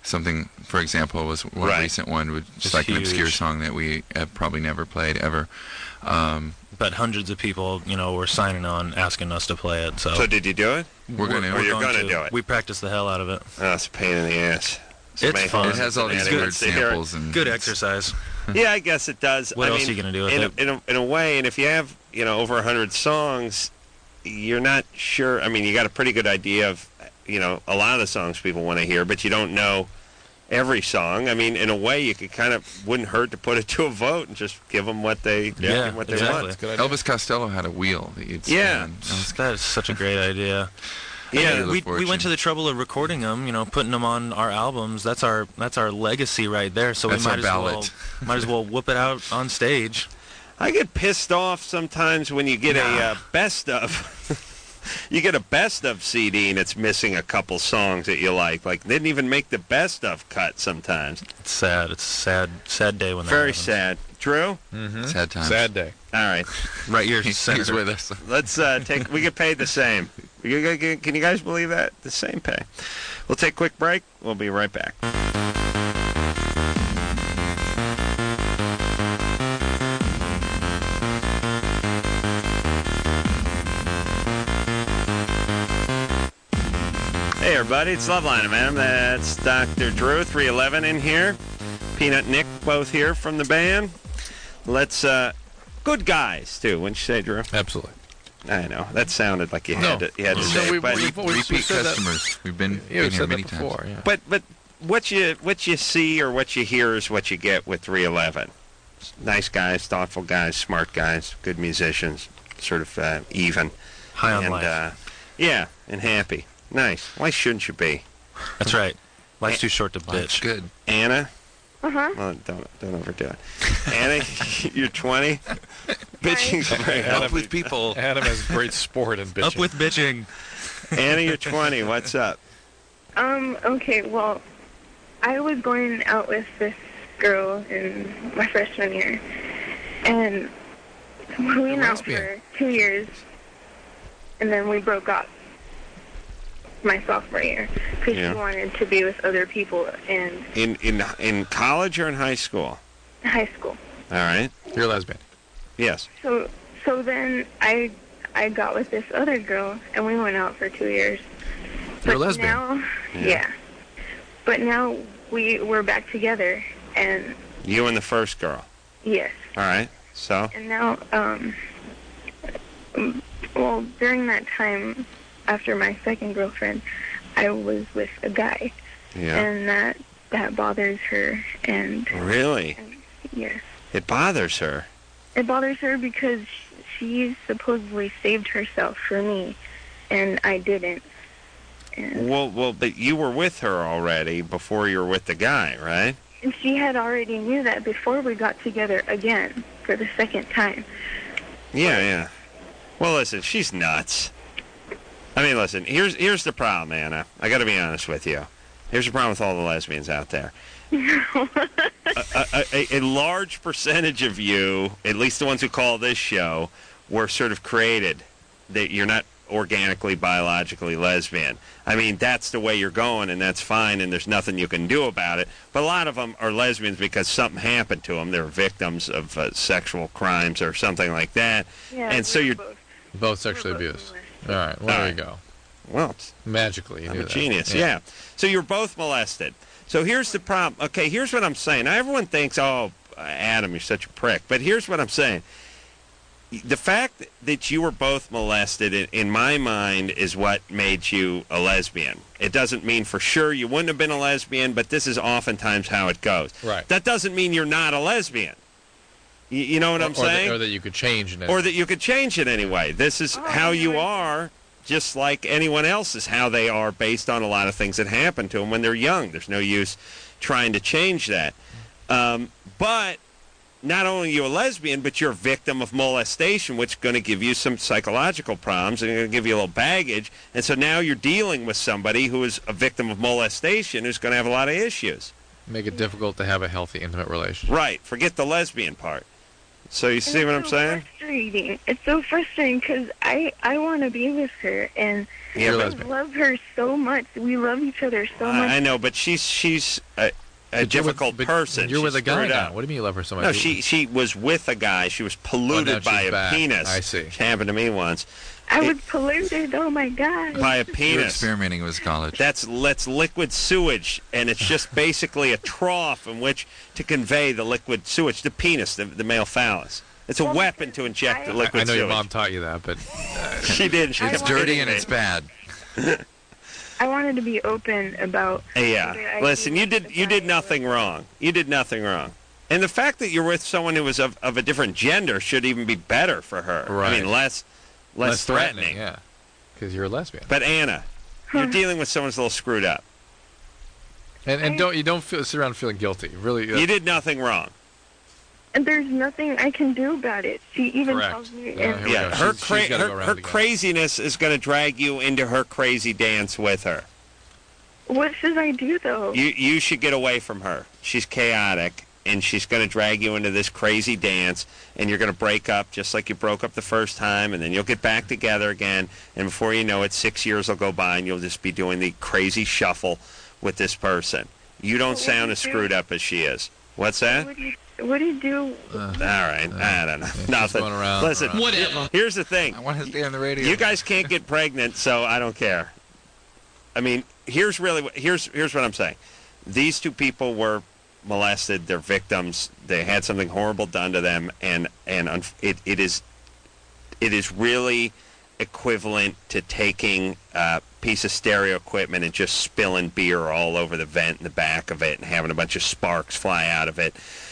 something, for example, was one recent one, with just like an obscure song that we have probably never played ever. But hundreds of people, were signing on, asking us to play it. So did you do it? We're going to do it. We practiced the hell out of it. Oh, it's a pain in the ass. It's fun. It has all these weird samples and good exercise. Yeah, I guess it does. What else are you going to do with it? In a way, and if you have, over 100 songs, you're not sure. I mean, you got a pretty good idea of, a lot of the songs people want to hear, but you don't know every song. I mean, in a way, you could wouldn't hurt to put it to a vote and just give them what they want. Elvis Costello had a wheel that you'd spin. That is such a great idea. Yeah, we went to the trouble of recording them, putting them on our albums. That's our legacy right there. So we might as well whoop it out on stage. I get pissed off sometimes when you get a best of. You get a best of CD and it's missing a couple songs that you like. Like, they didn't even make the best of cut sometimes. It's sad. It's a sad day when that Very happens. sad. Drew? Mm-hmm. Sad times. Sad day. All right. Right here, He's with us. Let's we get paid the same. Can you guys believe that? The same pay. We'll take a quick break. We'll be right back. Hey everybody, it's Loveline, man. That's Dr. Drew, 311 in here. Peanut Nick, both here from the band. Let's, good guys, too, wouldn't you say, Drew? Absolutely. I know. That sounded like you had to say it. But repeat customers. We've been here many times. Before, yeah. But what you see or what you hear is what you get with 311. Nice guys, thoughtful guys, smart guys, good musicians, sort of even. High on life. Yeah, and happy. Nice. Why shouldn't you be? That's right. Life's too short to bitch. Good. Anna? Uh-huh. Well, don't overdo it. Anna, you're 20? Bitching's great. Help with people. Adam has great sport in bitching. Up with bitching. Anna, you're 20. What's up? Okay, well, I was going out with this girl in my freshman year, and we went out for 2 years, and then we broke up my sophomore year because she wanted to be with other people. And in college or in high school? High school. All right. You're a lesbian. Yes. So then I got with this other girl, and we went out for 2 years. You're a lesbian. Now, yeah. But now we're back together, and you and the first girl. Yes. All right. So. And now, well, during that time, after my second girlfriend, I was with a guy. Yeah. And that bothers her. And really? Yes. It bothers her. It bothers her because she supposedly saved herself for me, and I didn't. And Well, but you were with her already before you were with the guy, right? And she had already knew that before we got together again for the second time. Yeah. Well, listen, she's nuts. I mean, listen, here's the problem, Anna. I got to be honest with you. Here's the problem with all the lesbians out there. A large percentage of you, at least the ones who call this show, were sort of created. That you're not organically, biologically lesbian. I mean, that's the way you're going, and that's fine, and there's nothing you can do about it. But a lot of them are lesbians because something happened to them. They're victims of sexual crimes or something like that. Yeah, and so you're both sexually abused. All right, well, there you go. Well, magically, I'm a genius. Yeah. So you're both molested. So here's the problem. Okay, here's what I'm saying. Now, everyone thinks, oh, Adam, you're such a prick. But here's what I'm saying. The fact that you were both molested, in my mind, is what made you a lesbian. It doesn't mean for sure you wouldn't have been a lesbian, but this is oftentimes how it goes. Right. That doesn't mean you're not a lesbian. You know what I'm saying? Or that you could change in it. Or that you could change it anyway. This is how you are, just like anyone else is how they are based on a lot of things that happen to them when they're young. There's no use trying to change that. But not only are you a lesbian, but you're a victim of molestation, which is going to give you some psychological problems and going to give you a little baggage. And so now you're dealing with somebody who is a victim of molestation who's going to have a lot of issues. Make it difficult to have a healthy, intimate relationship. Right. Forget the lesbian part. So you see what I'm saying? Frustrating. It's so frustrating because I want to be with her, and Yeah, I but- love her so much. We love each other so much. I know, but she's a difficult person. You're with She's a guy screwed now. up. What do you mean you love her so much? No, she was with a guy. She was polluted by she's a back. penis. I see. Which happened to me once. I was polluted. Oh my God. By a You're penis. experimenting with college. That's liquid sewage, and it's just basically a trough in which to convey the liquid sewage, the penis, the male phallus. It's a weapon to inject the liquid I know sewage. your mom taught you that, but She did. She It's was dirty kidding and me. it's bad. I wanted to be open about. Yeah. I Listen, you did nothing wrong. You did nothing wrong. And the fact that you're with someone who was of a different gender should even be better for her. Right. I mean, less threatening. yeah, because you're a lesbian. But Anna, you're dealing with someone who's a little screwed up. And don't sit around feeling guilty. Really, You did nothing wrong. And there's nothing I can do about it. She even Correct. tells me. Yeah, and here we go. Her, She's gotta go around her again. craziness is going to drag you into her crazy dance with her. What should I do though? You should get away from her. She's chaotic, and she's going to drag you into this crazy dance, and you're going to break up just like you broke up the first time, and then you'll get back together again, and before you know it, 6 years will go by, and you'll just be doing the crazy shuffle with this person. You don't sound as screwed up as she is. What's that? What do you do? All right, I don't know. Nothing. going around, Listen, around. Whatever. Here's the thing. I want to stay on the radio. You guys can't get pregnant, so I don't care. I mean, here's what I'm saying. These two people were molested. They're victims. They had something horrible done to them, and it is really equivalent to taking a piece of stereo equipment and just spilling beer all over the vent in the back of it and having a bunch of sparks fly out of it.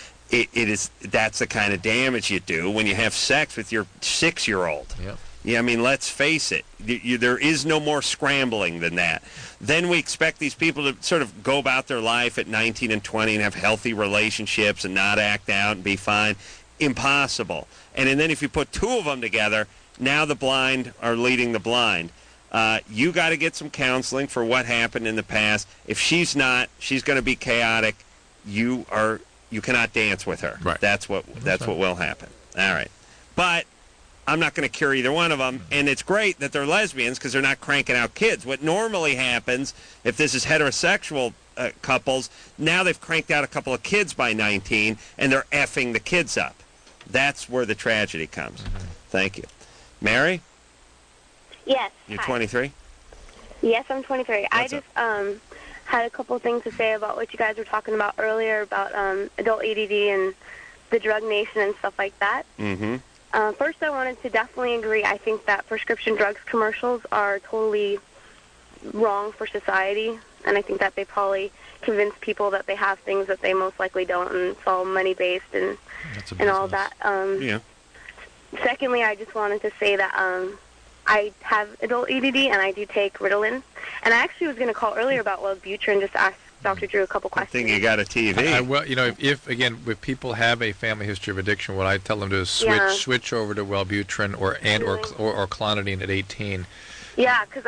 That's the kind of damage you do when you have sex with your 6-year-old. Yep. Yeah, I mean, let's face it. There is no more scrambling than that. Then we expect these people to sort of go about their life at 19 and 20 and have healthy relationships and not act out and be fine. Impossible. And then if you put two of them together, now the blind are leading the blind. You got to get some counseling for what happened in the past. If she's not, she's going to be chaotic. You cannot dance with her. Right. That's what will happen. All right. But I'm not going to cure either one of them, and it's great that they're lesbians because they're not cranking out kids. What normally happens, if this is heterosexual couples, now they've cranked out a couple of kids by 19, and they're effing the kids up. That's where the tragedy comes. Mm-hmm. Thank you. Mary, Yes. you're hi. 23? Yes, I'm 23. I What's just had a couple things to say about what you guys were talking about earlier about adult ADD and the drug nation and stuff like that. Mm-hmm. First, I wanted to definitely agree. I think that prescription drugs commercials are totally wrong for society, and I think that they probably convince people that they have things that they most likely don't, and it's all money-based and all that. Yeah. Secondly, I just wanted to say that I have adult ADD, and I do take Ritalin. And I actually was going to call earlier about Wellbutrin, just to ask Dr. Drew a couple I questions. think you got a TV. Well, if people have a family history of addiction, what I tell them to do is switch over to Wellbutrin or Clonidine at 18. Yeah, because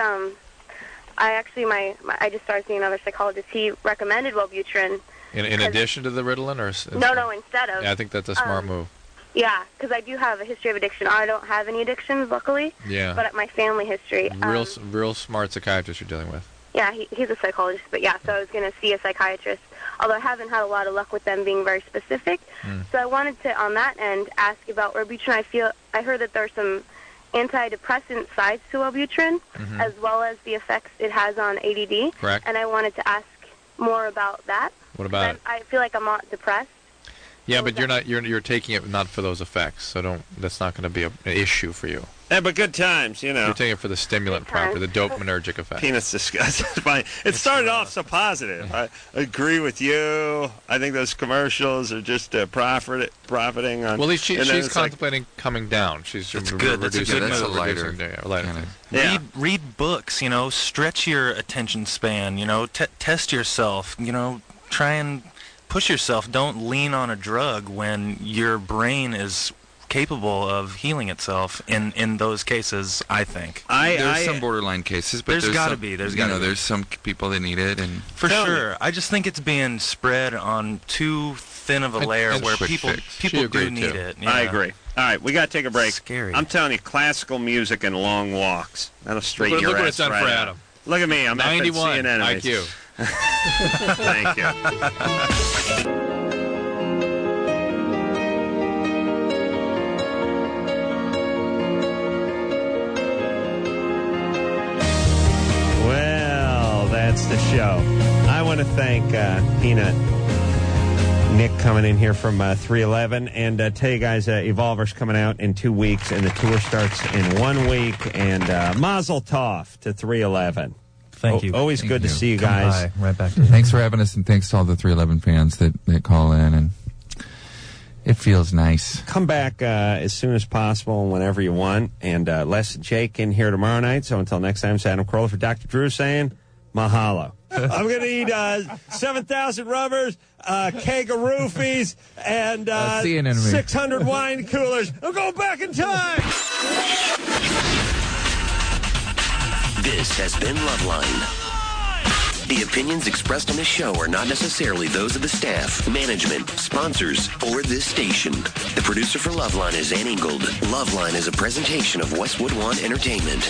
I actually I just started seeing another psychologist. He recommended Wellbutrin. In addition to the Ritalin, or No, instead of. Yeah, I think that's a smart move. Yeah, because I do have a history of addiction. I don't have any addictions, luckily. Yeah. But my family history. Real smart psychiatrist you're dealing with. Yeah, he's a psychologist, but yeah, so I was going to see a psychiatrist, although I haven't had a lot of luck with them being very specific. So I wanted to, on that end, ask about Wellbutrin. I heard that there's some antidepressant sides to Wellbutrin, as well as the effects it has on ADD. Correct. And I wanted to ask more about that. What about it? I feel like I'm not depressed. Yeah, but you're taking it not for those effects, so that's not going to be an issue for you. Yeah, but good times, you know. You're taking it for the stimulant proper, the dopaminergic effect. Penis disgust. It started off so positive. I agree with you. I think those commercials are just profiting on. Well, she's contemplating coming down. She's good. That's a good that's move. a lighter thing. Yeah. Read books. Stretch your attention span. Test yourself. Try and push yourself. Don't lean on a drug when your brain is capable of healing itself in those cases, I think. There's some borderline cases, but there's got to some- be. There's you got know, to be. there's some people that need it, and For sure. I just think it's being spread on too thin of a layer and where quick people fix. people She do agreed, need too. it. I yeah. agree. All right, we got to take a break. Scary. I'm telling you, classical music and long walks. That'll straighten your Look what ass it's done right for out. Adam. Look at me. I'm 91 FNC and enemies. IQ. Thank you. Well, that's the show. I want to thank Peanut, Nick coming in here from 311, and tell you guys, Evolver's coming out in 2 weeks, and the tour starts in 1 week, and Mazel Tov to 311. Thank you. Always Thank good to you. see you Come guys. by. Right back to you. thanks for having us, and thanks to all the 311 fans that call in, and it feels nice. Come back as soon as possible and whenever you want. And Les and Jake in here tomorrow night. So until next time, it's Adam Carolla for Dr. Drew saying mahalo. I'm going to eat 7,000 rubbers, a keg of roofies, and see you in enemy. 600 wine coolers. I'm going back in time. This has been Loveline. The opinions expressed on this show are not necessarily those of the staff, management, sponsors, or this station. The producer for Loveline is Ann Ingold. Loveline is a presentation of Westwood One Entertainment.